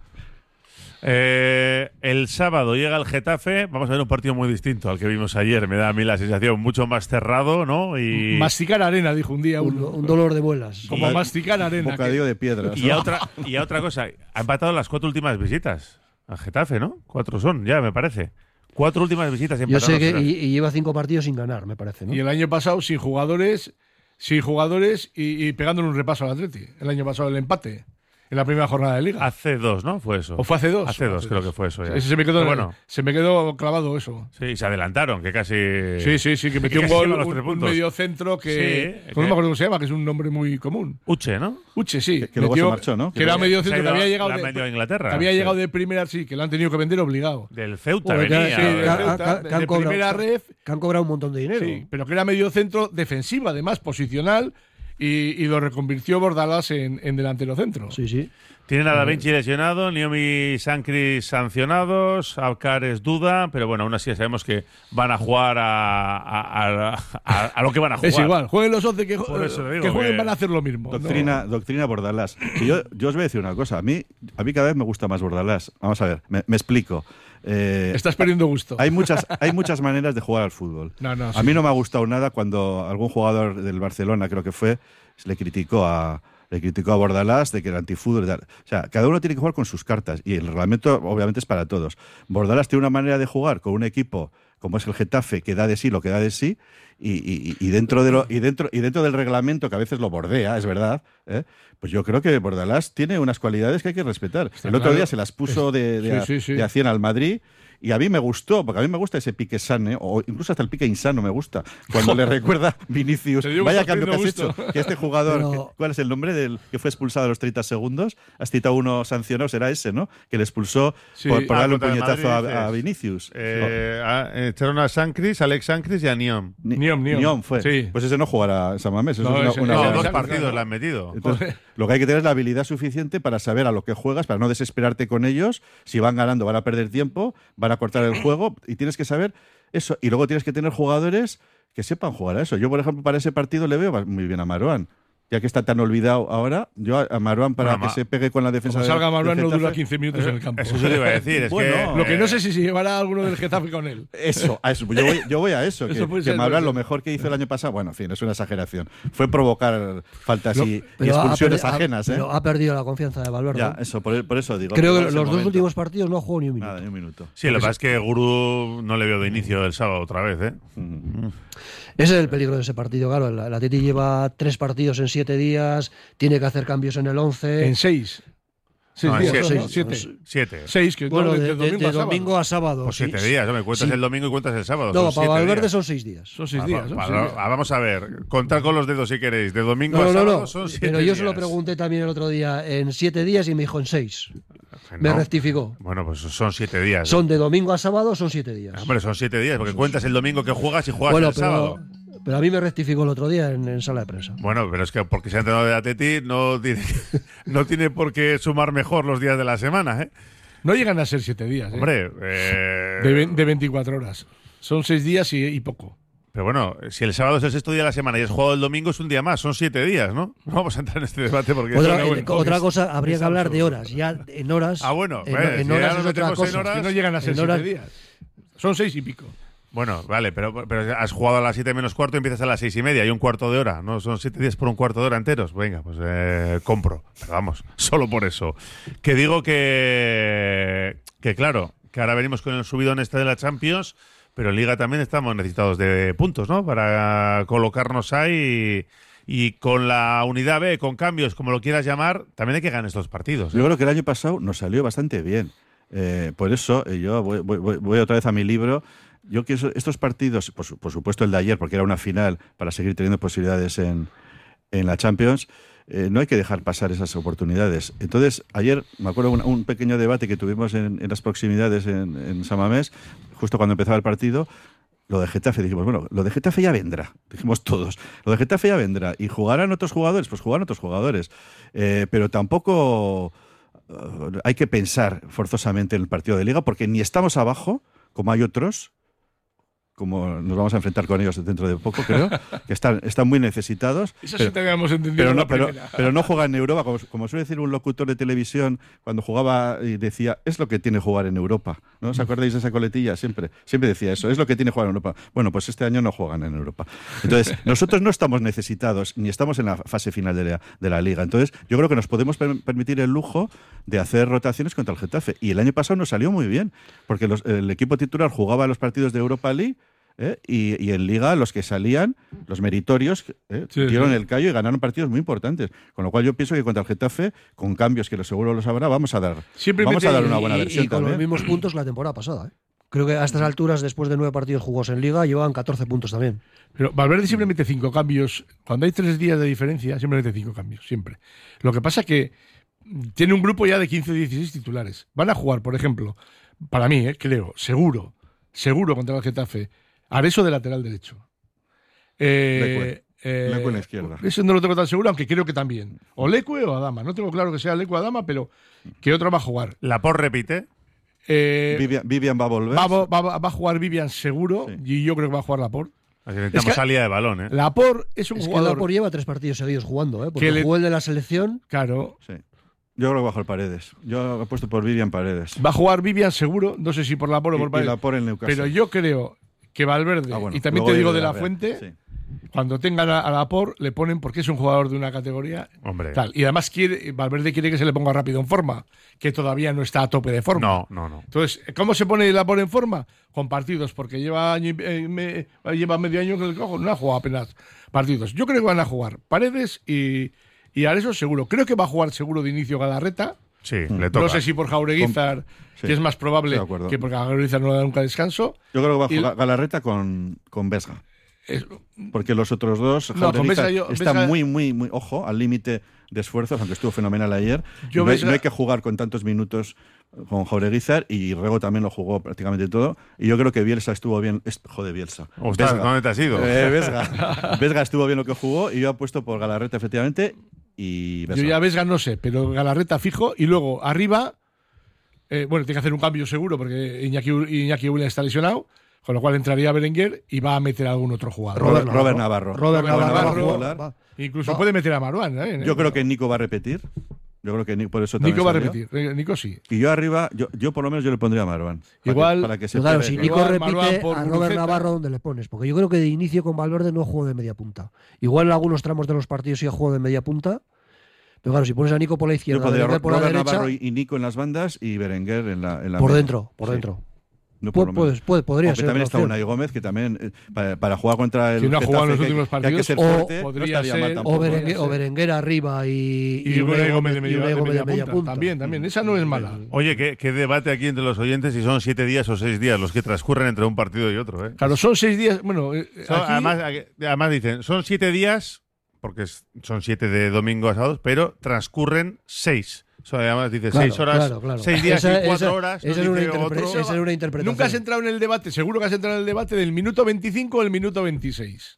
Eh, el sábado llega el Getafe. Vamos a ver un partido muy distinto al que vimos ayer. Me da a mí la sensación mucho más cerrado, ¿no? Y, Masticar arena, dijo un día Un, uno. un dolor de muelas. Como Y- masticar arena. Bocadillo que- de piedras. y, ¿no? a otra, y a otra cosa. Ha empatado las cuatro últimas visitas al Getafe, ¿no? Cuatro son, ya me parece. Cuatro últimas visitas Yo empatadas. sé que o sea, y, y lleva cinco partidos sin ganar, me parece, ¿no? Y el año pasado sin jugadores, sin jugadores y, y pegándole un repaso al Atleti. El año pasado el empate en la primera jornada de liga. Hace dos, ¿no? Fue eso. ¿O fue hace dos? Hace dos, creo que fue eso. Ya. Ese se me quedó, Pero bueno, se me quedó clavado eso. sí, se adelantaron, que casi. Sí, sí, sí, que metió un casi gol, iban los un, tres un puntos. medio centro que. Sí, no que- me acuerdo cómo se llama, que es un nombre muy común. Uche, ¿no? Uche, sí. Que- que luego metió- se marchó, ¿no? Que era Que medio se ha centro, que ido- había llegado la de, ha vendido a Inglaterra. que había Sí. llegado de primera, sí, que lo han tenido que vender obligado. Del Ceuta Joder, que- venía. sí, de que, ha- Ceuta, ha- de- que han de cobrado, primera ref. que han cobrado un montón de dinero. Sí, pero que era medio centro defensivo, además, posicional, y, y lo reconvirtió Bordalas en, en delantero centro. Sí, sí. Tienen a Da Vinci lesionado, Niomi Sancris sancionados, Alcares duda, pero bueno, aún así sabemos que van a jugar a, a, a- a- a lo que van a jugar. Es igual, jueguen los once que, Por eso digo que jueguen, que- van a hacer lo mismo. Doctrina, doctrina Bordalás. Que yo, yo os voy a decir una cosa. A mí, a mí cada vez me gusta más Bordalás. Vamos a ver, me, me explico. Eh, No. Estás perdiendo gusto. hay, muchas, hay muchas maneras de jugar al fútbol. No, no, a sí. mí no me ha gustado nada cuando algún jugador del Barcelona, creo que fue, le criticó a, le criticó a Bordalás de que era antifútbol y tal. O sea, cada uno tiene que jugar con sus cartas y el reglamento obviamente es para todos. Bordalás tiene una manera de jugar con un equipo como es el Getafe, que da de sí lo que da de sí, y, y- y dentro de lo, y dentro y dentro del reglamento, que a veces lo bordea, es verdad, ¿eh? Pues yo creo que Bordalás tiene unas cualidades que hay que respetar. Está el otro claro. día se las puso de, de, Sí, sí, sí. de a cien al Madrid. Y a mí me gustó, porque a mí me gusta ese pique sane, o incluso hasta el pique insano me gusta, cuando le recuerda Vinicius. Te digo, Vaya estás cambio que has perdiendo hecho. gusto. Que este jugador, Pero- que- ¿cuál es el nombre del que fue expulsado a los treinta segundos? Has citado uno sancionado, será ese, ¿no? Que le expulsó Sí. por, por Ah, darle un contra el puñetazo Madrid, a, a dices. Vinicius. Eh, a- echaron a Sancris, Alex Sancris y a Niom. Ni- Niom, Niom. Niom fue. Sí. Pues ese no jugará en San Mamés. Eso No, es una, ese- una No, no, buena- dos ese- partidos no. le han metido. Entonces, lo que hay que tener es la habilidad suficiente para saber a lo que juegas, para no desesperarte con ellos. Si van ganando, van a perder tiempo, van a cortar el juego y tienes que saber eso. Y luego tienes que tener jugadores que sepan jugar a eso. Yo, por ejemplo, para ese partido le veo muy bien a Marouane. Ya que está tan olvidado ahora, yo a a Marouane para Bueno, que Ma- se pegue con la defensa Como de- salga Marouane del no dura Getafe. quince minutos en el campo. Eso se lo iba a decir. Es Bueno, que, Lo que no eh, sé si se llevará alguno del Getafe con él. Eso, a eso. Yo, voy, yo voy a eso. Eso que puede que ser, Marouane puede lo ser. mejor que hizo el año pasado, bueno, en fin, es una exageración. Fue provocar faltas Lo- y, y pero ha expulsiones perdi- ha- ajenas, ¿eh? pero ha perdido la confianza de Valverde. Ya, eso, por, por eso digo. Creo no que es los el dos momento. últimos partidos no ha jugado ni un minuto. Nada, ni un minuto. sí, lo que pasa es que Guru no le veo de inicio el sábado otra vez, ¿eh? Mm. Ese es el peligro de ese partido, claro. El, el Atleti lleva tres partidos en siete días, tiene que hacer cambios en el once. En seis. Seis No, en días, siete. ¿no? No, siete. Siete. Seis, que Bueno, no, de, de- de domingo, a sábado. domingo a sábado. Pues sí. siete días, ¿no? Me cuentas Sí. el domingo y cuentas el sábado. No, son para siete Valverde días. son seis días. Son seis Ah, días. va- ¿no? va- Seis días. ah, vamos a ver, contar con los dedos si queréis. De domingo No, a no, sábado no. son siete Pero yo se lo días. pregunté también el otro día en siete días y me dijo en seis. Que Me no. rectificó. Bueno, pues son siete días. Son de domingo a sábado, son siete días. Hombre, son siete días, porque cuentas el domingo que juegas y juegas Bueno, el pero, sábado. pero a mí me rectificó el otro día en, en sala de prensa. Bueno, pero es que porque se ha entrenado de Atleti no tiene, no tiene por qué sumar mejor los días de la semana, ¿eh? No llegan a ser siete días. ¿eh? Hombre, eh, De, ve- de veinticuatro horas. Son seis días y, y poco. pero bueno, si el sábado es el sexto día de la semana y es jugado el domingo es un día más, son siete días, ¿no? No vamos a entrar en este debate porque... Otra, eso no- eh, otra cosa, habría es que hablar de absurdo. horas. Ya en horas. Ah, bueno, en, eh, en si horas ya nos es otra metemos en cosa. horas- Que no llegan a ser En siete horas- días. Son seis y pico. Bueno, vale, pero, pero has jugado a las siete menos cuarto y empiezas a las seis y media, hay un cuarto de hora, ¿no? Son siete días por un cuarto de hora enteros. Venga, pues eh, compro. Pero vamos, solo por eso. Que digo que, que claro, que ahora venimos con el subidón este de la Champions, pero en Liga también estamos necesitados de puntos, ¿no? Para colocarnos ahí y, y con la unidad B, con cambios, como lo quieras llamar, también hay que ganar estos partidos. ¿eh? Yo creo que el año pasado nos salió bastante bien. Eh, por eso, eh, yo voy, voy- voy- voy otra vez a mi libro. Yo quiero estos partidos, por, su- por supuesto el de ayer, porque era una final para seguir teniendo posibilidades en, en la Champions. eh, no hay que dejar pasar esas oportunidades. Entonces, ayer me acuerdo un, un pequeño debate que tuvimos en, en las proximidades en, en San Mamés, justo cuando empezaba el partido. Lo de Getafe, dijimos, bueno, lo de Getafe ya vendrá, dijimos todos, lo de Getafe ya vendrá, y jugarán otros jugadores, pues jugarán otros jugadores, eh, pero tampoco uh, hay que pensar forzosamente en el partido de Liga, porque ni estamos abajo, como hay otros, como nos vamos a enfrentar con ellos dentro de poco, creo, que están, están muy necesitados. Eso pero, sí te habíamos entendido. Pero no, la pero, primera. pero no juegan en Europa, como, como suele decir un locutor de televisión cuando jugaba y decía, es lo que tiene jugar en Europa. ¿No os acordáis de esa coletilla? Siempre, siempre decía eso, es lo que tiene jugar en Europa. Bueno, pues este año no juegan en Europa. Entonces, nosotros no estamos necesitados, ni estamos en la fase final de la, de la Liga. Entonces, yo creo que nos podemos per- permitir el lujo de hacer rotaciones contra el Getafe. Y el año pasado nos salió muy bien, porque los, el equipo titular jugaba los partidos de Europa League. ¿Eh? Y, y en Liga los que salían, los meritorios, ¿eh? Sí, dieron sí. el callo y ganaron partidos muy importantes. Con lo cual yo pienso que contra el Getafe, con cambios que lo seguro los habrá, vamos a dar, Siempre vamos mete- a dar una Y- buena y, versión y con también. los mismos puntos que la temporada pasada. ¿eh? Creo que a estas alturas, después de nueve partidos jugados en Liga, llevaban catorce puntos también. Pero Valverde siempre mete cinco cambios. Cuando hay tres días de diferencia, siempre mete cinco cambios, siempre. Lo que pasa es que tiene un grupo ya de quince o dieciséis titulares. Van a jugar, por ejemplo, para mí, eh, creo, seguro, seguro contra el Getafe, Areso de lateral derecho. Eh, eh, Lecue en la izquierda. Eso no lo tengo tan seguro, aunque creo que también. O Lecue o Adama. No tengo claro que sea Lecue o Adama, pero que otro va a jugar. Laporte repite. Eh, Vivian, Vivian va a volver. va, va- va- va a jugar Vivian seguro, Sí. y yo creo que va a jugar Laporte. Así necesitamos Es que- salida de balón, ¿eh? Laporte es un Es que jugador. Laporte lleva tres partidos seguidos jugando, ¿eh? porque Que le- jugó el de la selección. Claro. Sí. Yo creo que bajo el Paredes. Yo he puesto por Vivian Paredes. Va a jugar Vivian seguro, no sé si por Laporte o por Y, y Paredes. Laporte en Newcastle. Pero yo creo que Valverde, Ah, bueno, y también luego te digo de de la Real, Fuente, sí. cuando tengan a, a Laporte, le ponen porque es un jugador de una categoría. Hombre. Tal. Y además quiere, Valverde quiere que se le ponga rápido en forma, que todavía no está a tope de forma. No, no, no. Entonces, ¿cómo se pone Laporte en forma? Con partidos, porque lleva, año y- eh, me- lleva medio año que el cojo, no ha jugado apenas partidos. Yo creo que van a jugar Paredes y, y Areso seguro. Creo que va a jugar seguro de inicio Galarreta. Sí, le toca. No sé si por Jaureguizar, Sí, que es más probable estoy de acuerdo. que porque a Jaureguizar no le da nunca descanso. Yo creo que va a Y- jugar Galarreta con, con Vesga. Es- Porque los otros dos, No, con Jaureguizar Vesga yo- está Vesga- muy, muy, muy, ojo, al límite de esfuerzos, aunque estuvo fenomenal ayer. Yo no, hay, Vesga- no hay que jugar con tantos minutos con Jaureguizar, y Rego también lo jugó prácticamente todo. Y yo creo que Bielsa estuvo bien. es- joder, Bielsa. Ostras, Vesga. ¿dónde te has ido? Eh, Vesga. Vesga estuvo bien lo que jugó, y yo apuesto por Galarreta, efectivamente, y Vesga. Yo ya Vesga no sé, pero Galarreta fijo. Y luego arriba, eh, bueno, tiene que hacer un cambio seguro porque Iñaki, Iñaki Williams está lesionado, con lo cual entraría Berenguer y va a meter a algún otro jugador. Robert, Robert Navarro. Robert Robert Navarro, Navarro, va a titular. jugar, va. Incluso Va. puede meter a Maruán. ¿eh? Yo creo que Nico va a repetir. Yo creo que Ni- por eso también Nico va a salió. repetir. eh, Nico sí. Y yo arriba, yo, yo por lo menos yo le pondría a Marwan. Para Igual- que, para que se Pero claro, pegue si con- Nico Igual repite, Maruán por a Robert Guruceta. Navarro, ¿dónde le pones? Porque yo creo que de inicio con Valverde no juego de media punta. Igual en algunos tramos de los partidos sí juego de media punta. Pero claro, si pones a Nico por la Yo izquierda, pondría Berenguer por la Robert derecha, Navarro y, y Nico en las bandas y Berenguer en la, en la por media. dentro, por Sí. dentro. No, por Pu- lo puede- menos. puede- podría Aunque ser también una está opción. Unai Gómez, que también eh, para, para jugar contra el Que no ha jugado en los Getafe, últimos que- que hay que ser partidos, fuerte, o no podría estaría ser- mal O tampoco. Berenguer, o Berenguer arriba y, Y Unai Gómez de y media, Unai de Gómez media de media punta. punta. También, también. Esa no es mala. Oye, ¿qué, qué debate aquí entre los oyentes si son siete días o seis días los que transcurren entre un partido y otro, ¿eh? Claro, son seis días. Bueno, eh, Son- aquí- además, además dicen, son siete días, porque es- son siete de domingo a sábado, pero transcurren seis. O sea, además dice Claro, seis horas, claro, claro. seis días Esa- y cuatro esa- horas. esa nos es una dice interpre- otro. esa es una interpretación. nunca has entrado en el debate, seguro que has entrado en el debate del minuto veinticinco o el minuto veintiséis.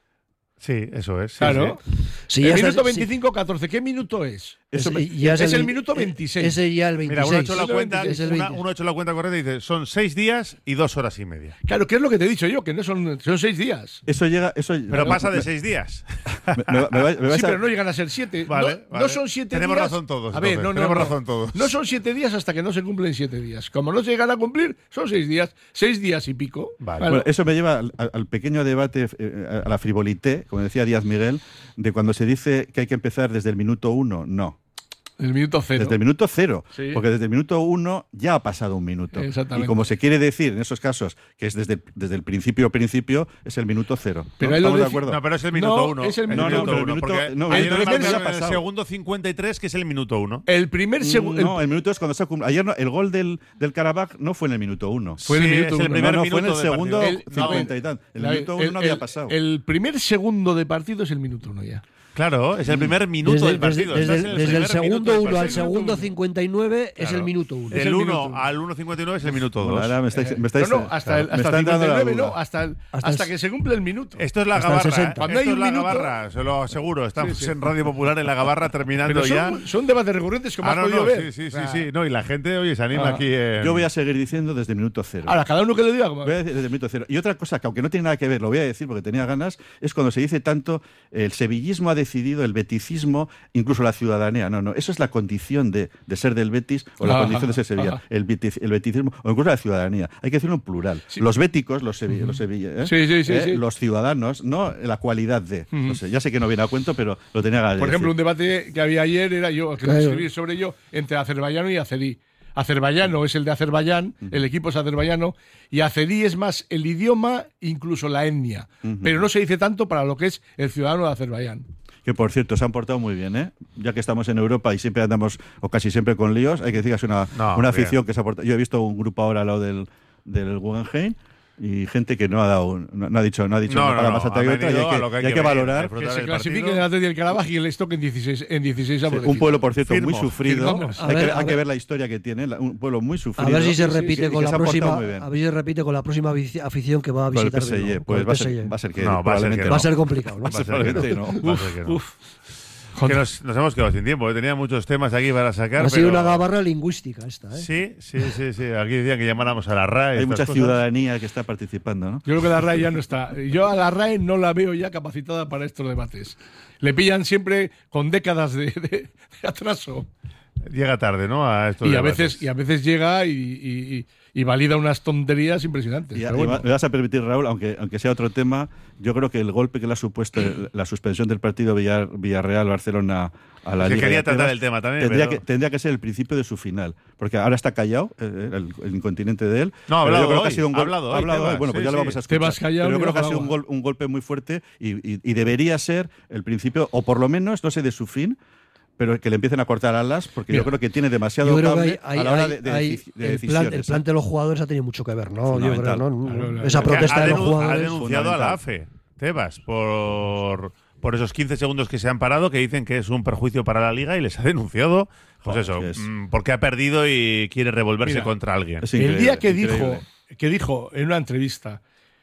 Sí, eso es. sí, Claro. sí. Si el ya minuto estás- veinticinco catorce, ¿qué minuto es? Eso me- Ese- ya es el vein- minuto eh, veintiséis. Ese ya el Mira, veintiséis. uno ha hecho la Es el cuenta, Es el una- veinte. uno ha hecho la cuenta correcta y dice, son seis días y dos horas y media. Claro, ¿qué es lo que te he dicho yo? Que no son, son seis días. Eso llega. Eso, Pero me- pasa de me- seis días. Me, me- me vais- me vais Sí, a- pero no llegan a ser siete. Vale, no, vale. no son siete Tenemos días. razón todos, A ver, entonces. no, no, Tenemos no. razón todos. No son siete días hasta que no se cumplen siete días. Como no se llegan a cumplir, son seis días. Seis días y pico. Vale. Claro. Bueno, eso me lleva al, al pequeño debate, eh, a la frivolité, como decía Díaz Miguel, de cuando se dice que hay que empezar desde el minuto uno. No, el minuto cero. desde el minuto cero. Sí. Porque desde el minuto uno ya ha pasado un minuto. Exactamente. Y como se quiere decir en esos casos que es desde, desde el principio principio, es el minuto cero. Pero ¿No? ahí lo ¿Estamos de defi- acuerdo? No, pero es el minuto No, uno. es el minuto No, no, minuto pero el uno, minuto- porque no, ayer el nos minuto marcan ya ha en el pasado. segundo cincuenta y tres, que es el minuto uno. El primer segundo. No, el minuto es cuando se ha cum- Ayer no, el gol del, del Karabaj no fue en el minuto uno. Fue en el Sí, minuto es el uno. primer no, no, fue en el minuto del segundo partido. El- cincuenta y tal. El La- minuto uno no había pasado. El primer segundo de partido es el minuto uno ya. Claro, es el primer minuto desde, del partido. Desde, Estás en desde el segundo uno al segundo segundo cincuenta y nueve es el minuto uno. Del uno al uno cincuenta y nueve es el minuto dos. Bueno, ahora me estáis, me estáis, no, no, hasta el, me hasta el están dando la cincuenta y nueve, duda. no, hasta, el, Hasta hasta el- que se cumple el minuto. Esto es la Hasta el gabarra. sesenta. ¿eh? Cuando hay Esto un es la minuto- gabarra, se lo aseguro. Estamos Sí, sí. en Radio Popular en la gabarra terminando Pero ya. son, son debates recurrentes como Ah, has no, podido no, ver. sí, sí, O sí, sea, sí. No, y la gente, oye, se anima Ah. aquí en... Yo voy a seguir diciendo desde el minuto cero. Ahora, cada uno que lo diga. Como, Voy a decir desde el minuto cero. Y otra cosa que, aunque no tiene nada que ver, lo voy a decir porque tenía ganas, es cuando se dice tanto el sevillismo ha decidido, el beticismo, incluso la ciudadanía. No, no, eso es la condición de, de ser del Betis o la Ajá, condición de ser Sevilla. ajá. El, betis- el beticismo o incluso la ciudadanía. Hay que decirlo en plural. Sí. Los béticos, los, sevi- los Sevilla, ¿eh? Sí, sí, sí, ¿Eh? sí. Los ciudadanos, no la cualidad de. Ujú. No sé, ya sé que no viene a cuento, pero lo tenía ganas de Por ejemplo, un decir. debate que había ayer era yo, que Claro. escribí sobre ello, entre azerbaiyano y azerí. Azerbaiyano es el de Azerbaiyán, el equipo es azerbaiyano, y azerí es más el idioma, incluso la etnia. Pero no se dice tanto para lo que es el ciudadano de Azerbaiyán. Que por cierto, se han portado muy bien, ¿eh? Ya que estamos en Europa y siempre andamos, o casi siempre con líos, hay que decir que es una, No, una bien. afición que se ha portado. Yo he visto un grupo ahora al lado del, del Guggenheim y gente que no ha dado, no, no ha dicho, no ha dicho No, una no, paga no, más alta ha que otra y venido hay que, a lo que hay y hay que que venir, valorar. disfrutar Que se del clasifique partido. el Atleti y el Karabaj y el Stoke en dieciséis, en dieciséis Sí, un pueblo, por cierto, Firmo, muy sufrido. firmamos. Hay, A ver, que, a hay que ver. ver la historia que tiene, la- un pueblo muy A sufrido. ver si se Sí, sí, repite sí, con que la se ha portado próxima. muy bien. A ver si se repite con la próxima afici- afición que va a Con el visitar. P S G, Bilbao, con pues el va a, ser, P S G. va a ser que No, va a ser probablemente que Va a no. ser complicado, ¿no? Va a ser Va a ser que probablemente no. Va a ser que no. Que nos, nos hemos quedado sin tiempo, ¿eh? Tenía muchos temas aquí para sacar. Ha sido pero- una gabarra lingüística esta, ¿eh? Sí, sí, sí, sí. Aquí decían que llamáramos a la R A E. Hay estas mucha cosas. ciudadanía que está participando, ¿no? Yo creo que la R A E ya no está. Yo a la R A E no la veo ya capacitada para estos debates. Le pillan siempre con décadas de, de- de atraso. Llega tarde, ¿no? A estos Y a, debates. veces, y a veces llega y, y- y- y valida unas tonterías impresionantes. Y, Pero y bueno. me vas a permitir, Raúl, aunque, aunque sea otro tema, yo creo que el golpe que le ha supuesto el- la suspensión del partido Villar- Villarreal-Barcelona a la Es que Liga quería de tratar Tebas el tema también, Tendría, pero- que, tendría que ser el principio de su final. Porque ahora está callado, eh, el, el incontinente de él. No, ha pero hablado yo creo que hoy, ha sido un ha gol- hablado hoy, ha hablado hoy. Tebas, Bueno, pues sí, ya lo sí. vamos a escuchar. Tebas callado pero yo y creo que ha no sido un, hablaba. gol- un golpe muy fuerte y, y- y debería ser el principio, o por lo menos, no sé de su fin, pero que le empiecen a cortar alas, porque Mira, yo creo que tiene demasiado Yo creo que cable hay- a la hora hay- de, de hay- deci- de el, decisiones. plan, el plan de los jugadores ha tenido mucho que ver, ¿no? Yo creo, Fundamental. ¿no? Claro, claro. Esa Que protesta ha, de los denu- jugadores. ha denunciado a la AFE, Tebas, por, por esos quince segundos que se han parado, que dicen que es un perjuicio para la Liga y les ha denunciado, pues Joder, eso, que es- mm, porque ha perdido y quiere revolverse Mira, contra alguien. Es El increíble, día que increíble. dijo, que dijo en una entrevista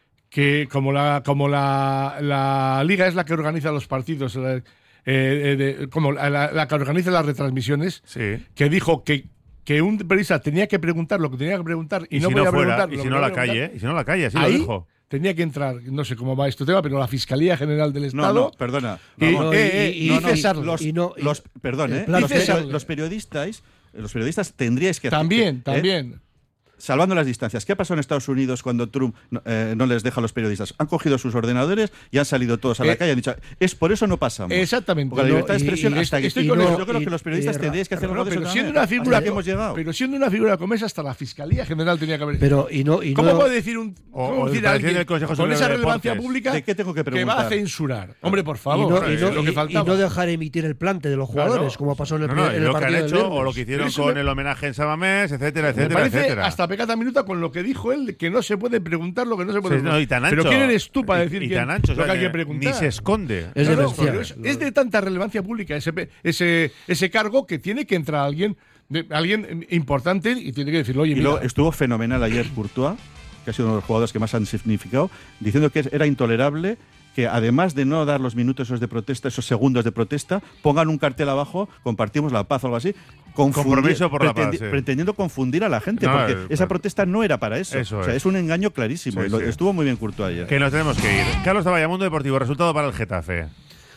que como la, como la, la liga es la que organiza los partidos, la- eh, eh, de- como la, la- la que organiza las retransmisiones, Sí. que dijo que, que un periodista tenía que preguntar lo que tenía que preguntar y, Y, no si podía no fuera, preguntar y lo si que no podía la preguntar, calle, y si no la calle, así ahí lo dijo. tenía que entrar, no sé cómo va este tema, pero la Fiscalía General del No, Estado no, perdona. y, Vamos. eh, eh, y- y y- cesarlo. los, y no- y- los- perdón, el ¿eh? plan los, de- perio- los periodistas, los periodistas tendríais que También, ¿eh? también. Salvando las distancias. ¿Qué ha pasado en Estados Unidos cuando Trump no, eh, no les deja a los periodistas? Han cogido sus ordenadores y han salido todos a la Eh, calle y han dicho, es por eso no pasamos. Exactamente. Porque la No, libertad de y- expresión y- hasta que estoy y con no- eso. yo creo que los periodistas Y- y- tendríais que hacer Pero, algo de pero eso siendo también. una figura Hasta que hemos llegado. pero siendo una figura como esa, hasta la Fiscalía General tenía que haber. Pero, y no, y ¿Cómo no- puede decir un O- cómo o decir el a presidente alguien del Consejo con Superior esa de relevancia Deportes? pública ¿De qué tengo que va a preguntar? censurar? Hombre, por y favor, no, eso y es no- lo que y- y faltaba. no dejar emitir el plante de los jugadores, Claro. como pasó en el, No, no, en y el lo que partido han del hecho, viernes. o lo que hicieron Pero eso con me- el homenaje en Samamés, etcétera, Me etcétera, parece etcétera. hasta pecata minuta con lo que dijo él, de que no se puede preguntar lo que no se puede Sí, no, preguntar. y tan ancho. Pero ¿quién eres tú para Y- decir y quién- tan ancho, o lo sea, que hay que que preguntar? ni se esconde. Es No, no, demencial. pero es, es de tanta relevancia pública ese, pe- ese, ese cargo que tiene que entrar alguien, de- alguien importante y tiene que decirlo, oye, Y mira, luego estuvo fenomenal ayer Courtois, que ha sido uno de los jugadores que más han significado, diciendo que era intolerable que además de no dar los minutos esos de protesta, esos segundos de protesta, pongan un cartel abajo, compartimos la paz o algo así, confundir- Compromiso por la pretendi- paz, sí. pretendiendo confundir a la gente, No, porque es- esa protesta no era para eso. Eso o sea, es. es un engaño clarísimo. Sí, y lo- sí. Estuvo muy bien Courtois ayer. Que nos tenemos que ir. Carlos Zavalla, Mundo Deportivo, resultado para el Getafe.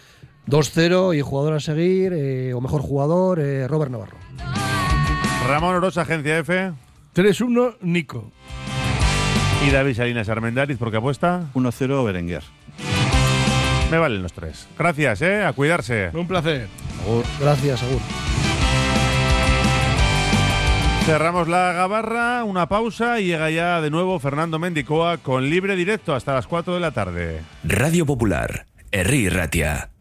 dos cero y jugador a seguir, eh, o mejor jugador, eh, Robert Navarro. Ramón Orosa, Agencia F. tres uno, Nico. Y David Salinas Armendariz, porque apuesta. uno cero Berenguer. Me valen los tres. Gracias, ¿eh? A cuidarse. Un placer. Gracias, Agur. Cerramos la gabarra, una pausa y llega ya de nuevo Fernando Mendicoa con libre directo hasta las cuatro de la tarde. Radio Popular, Herri Ratia.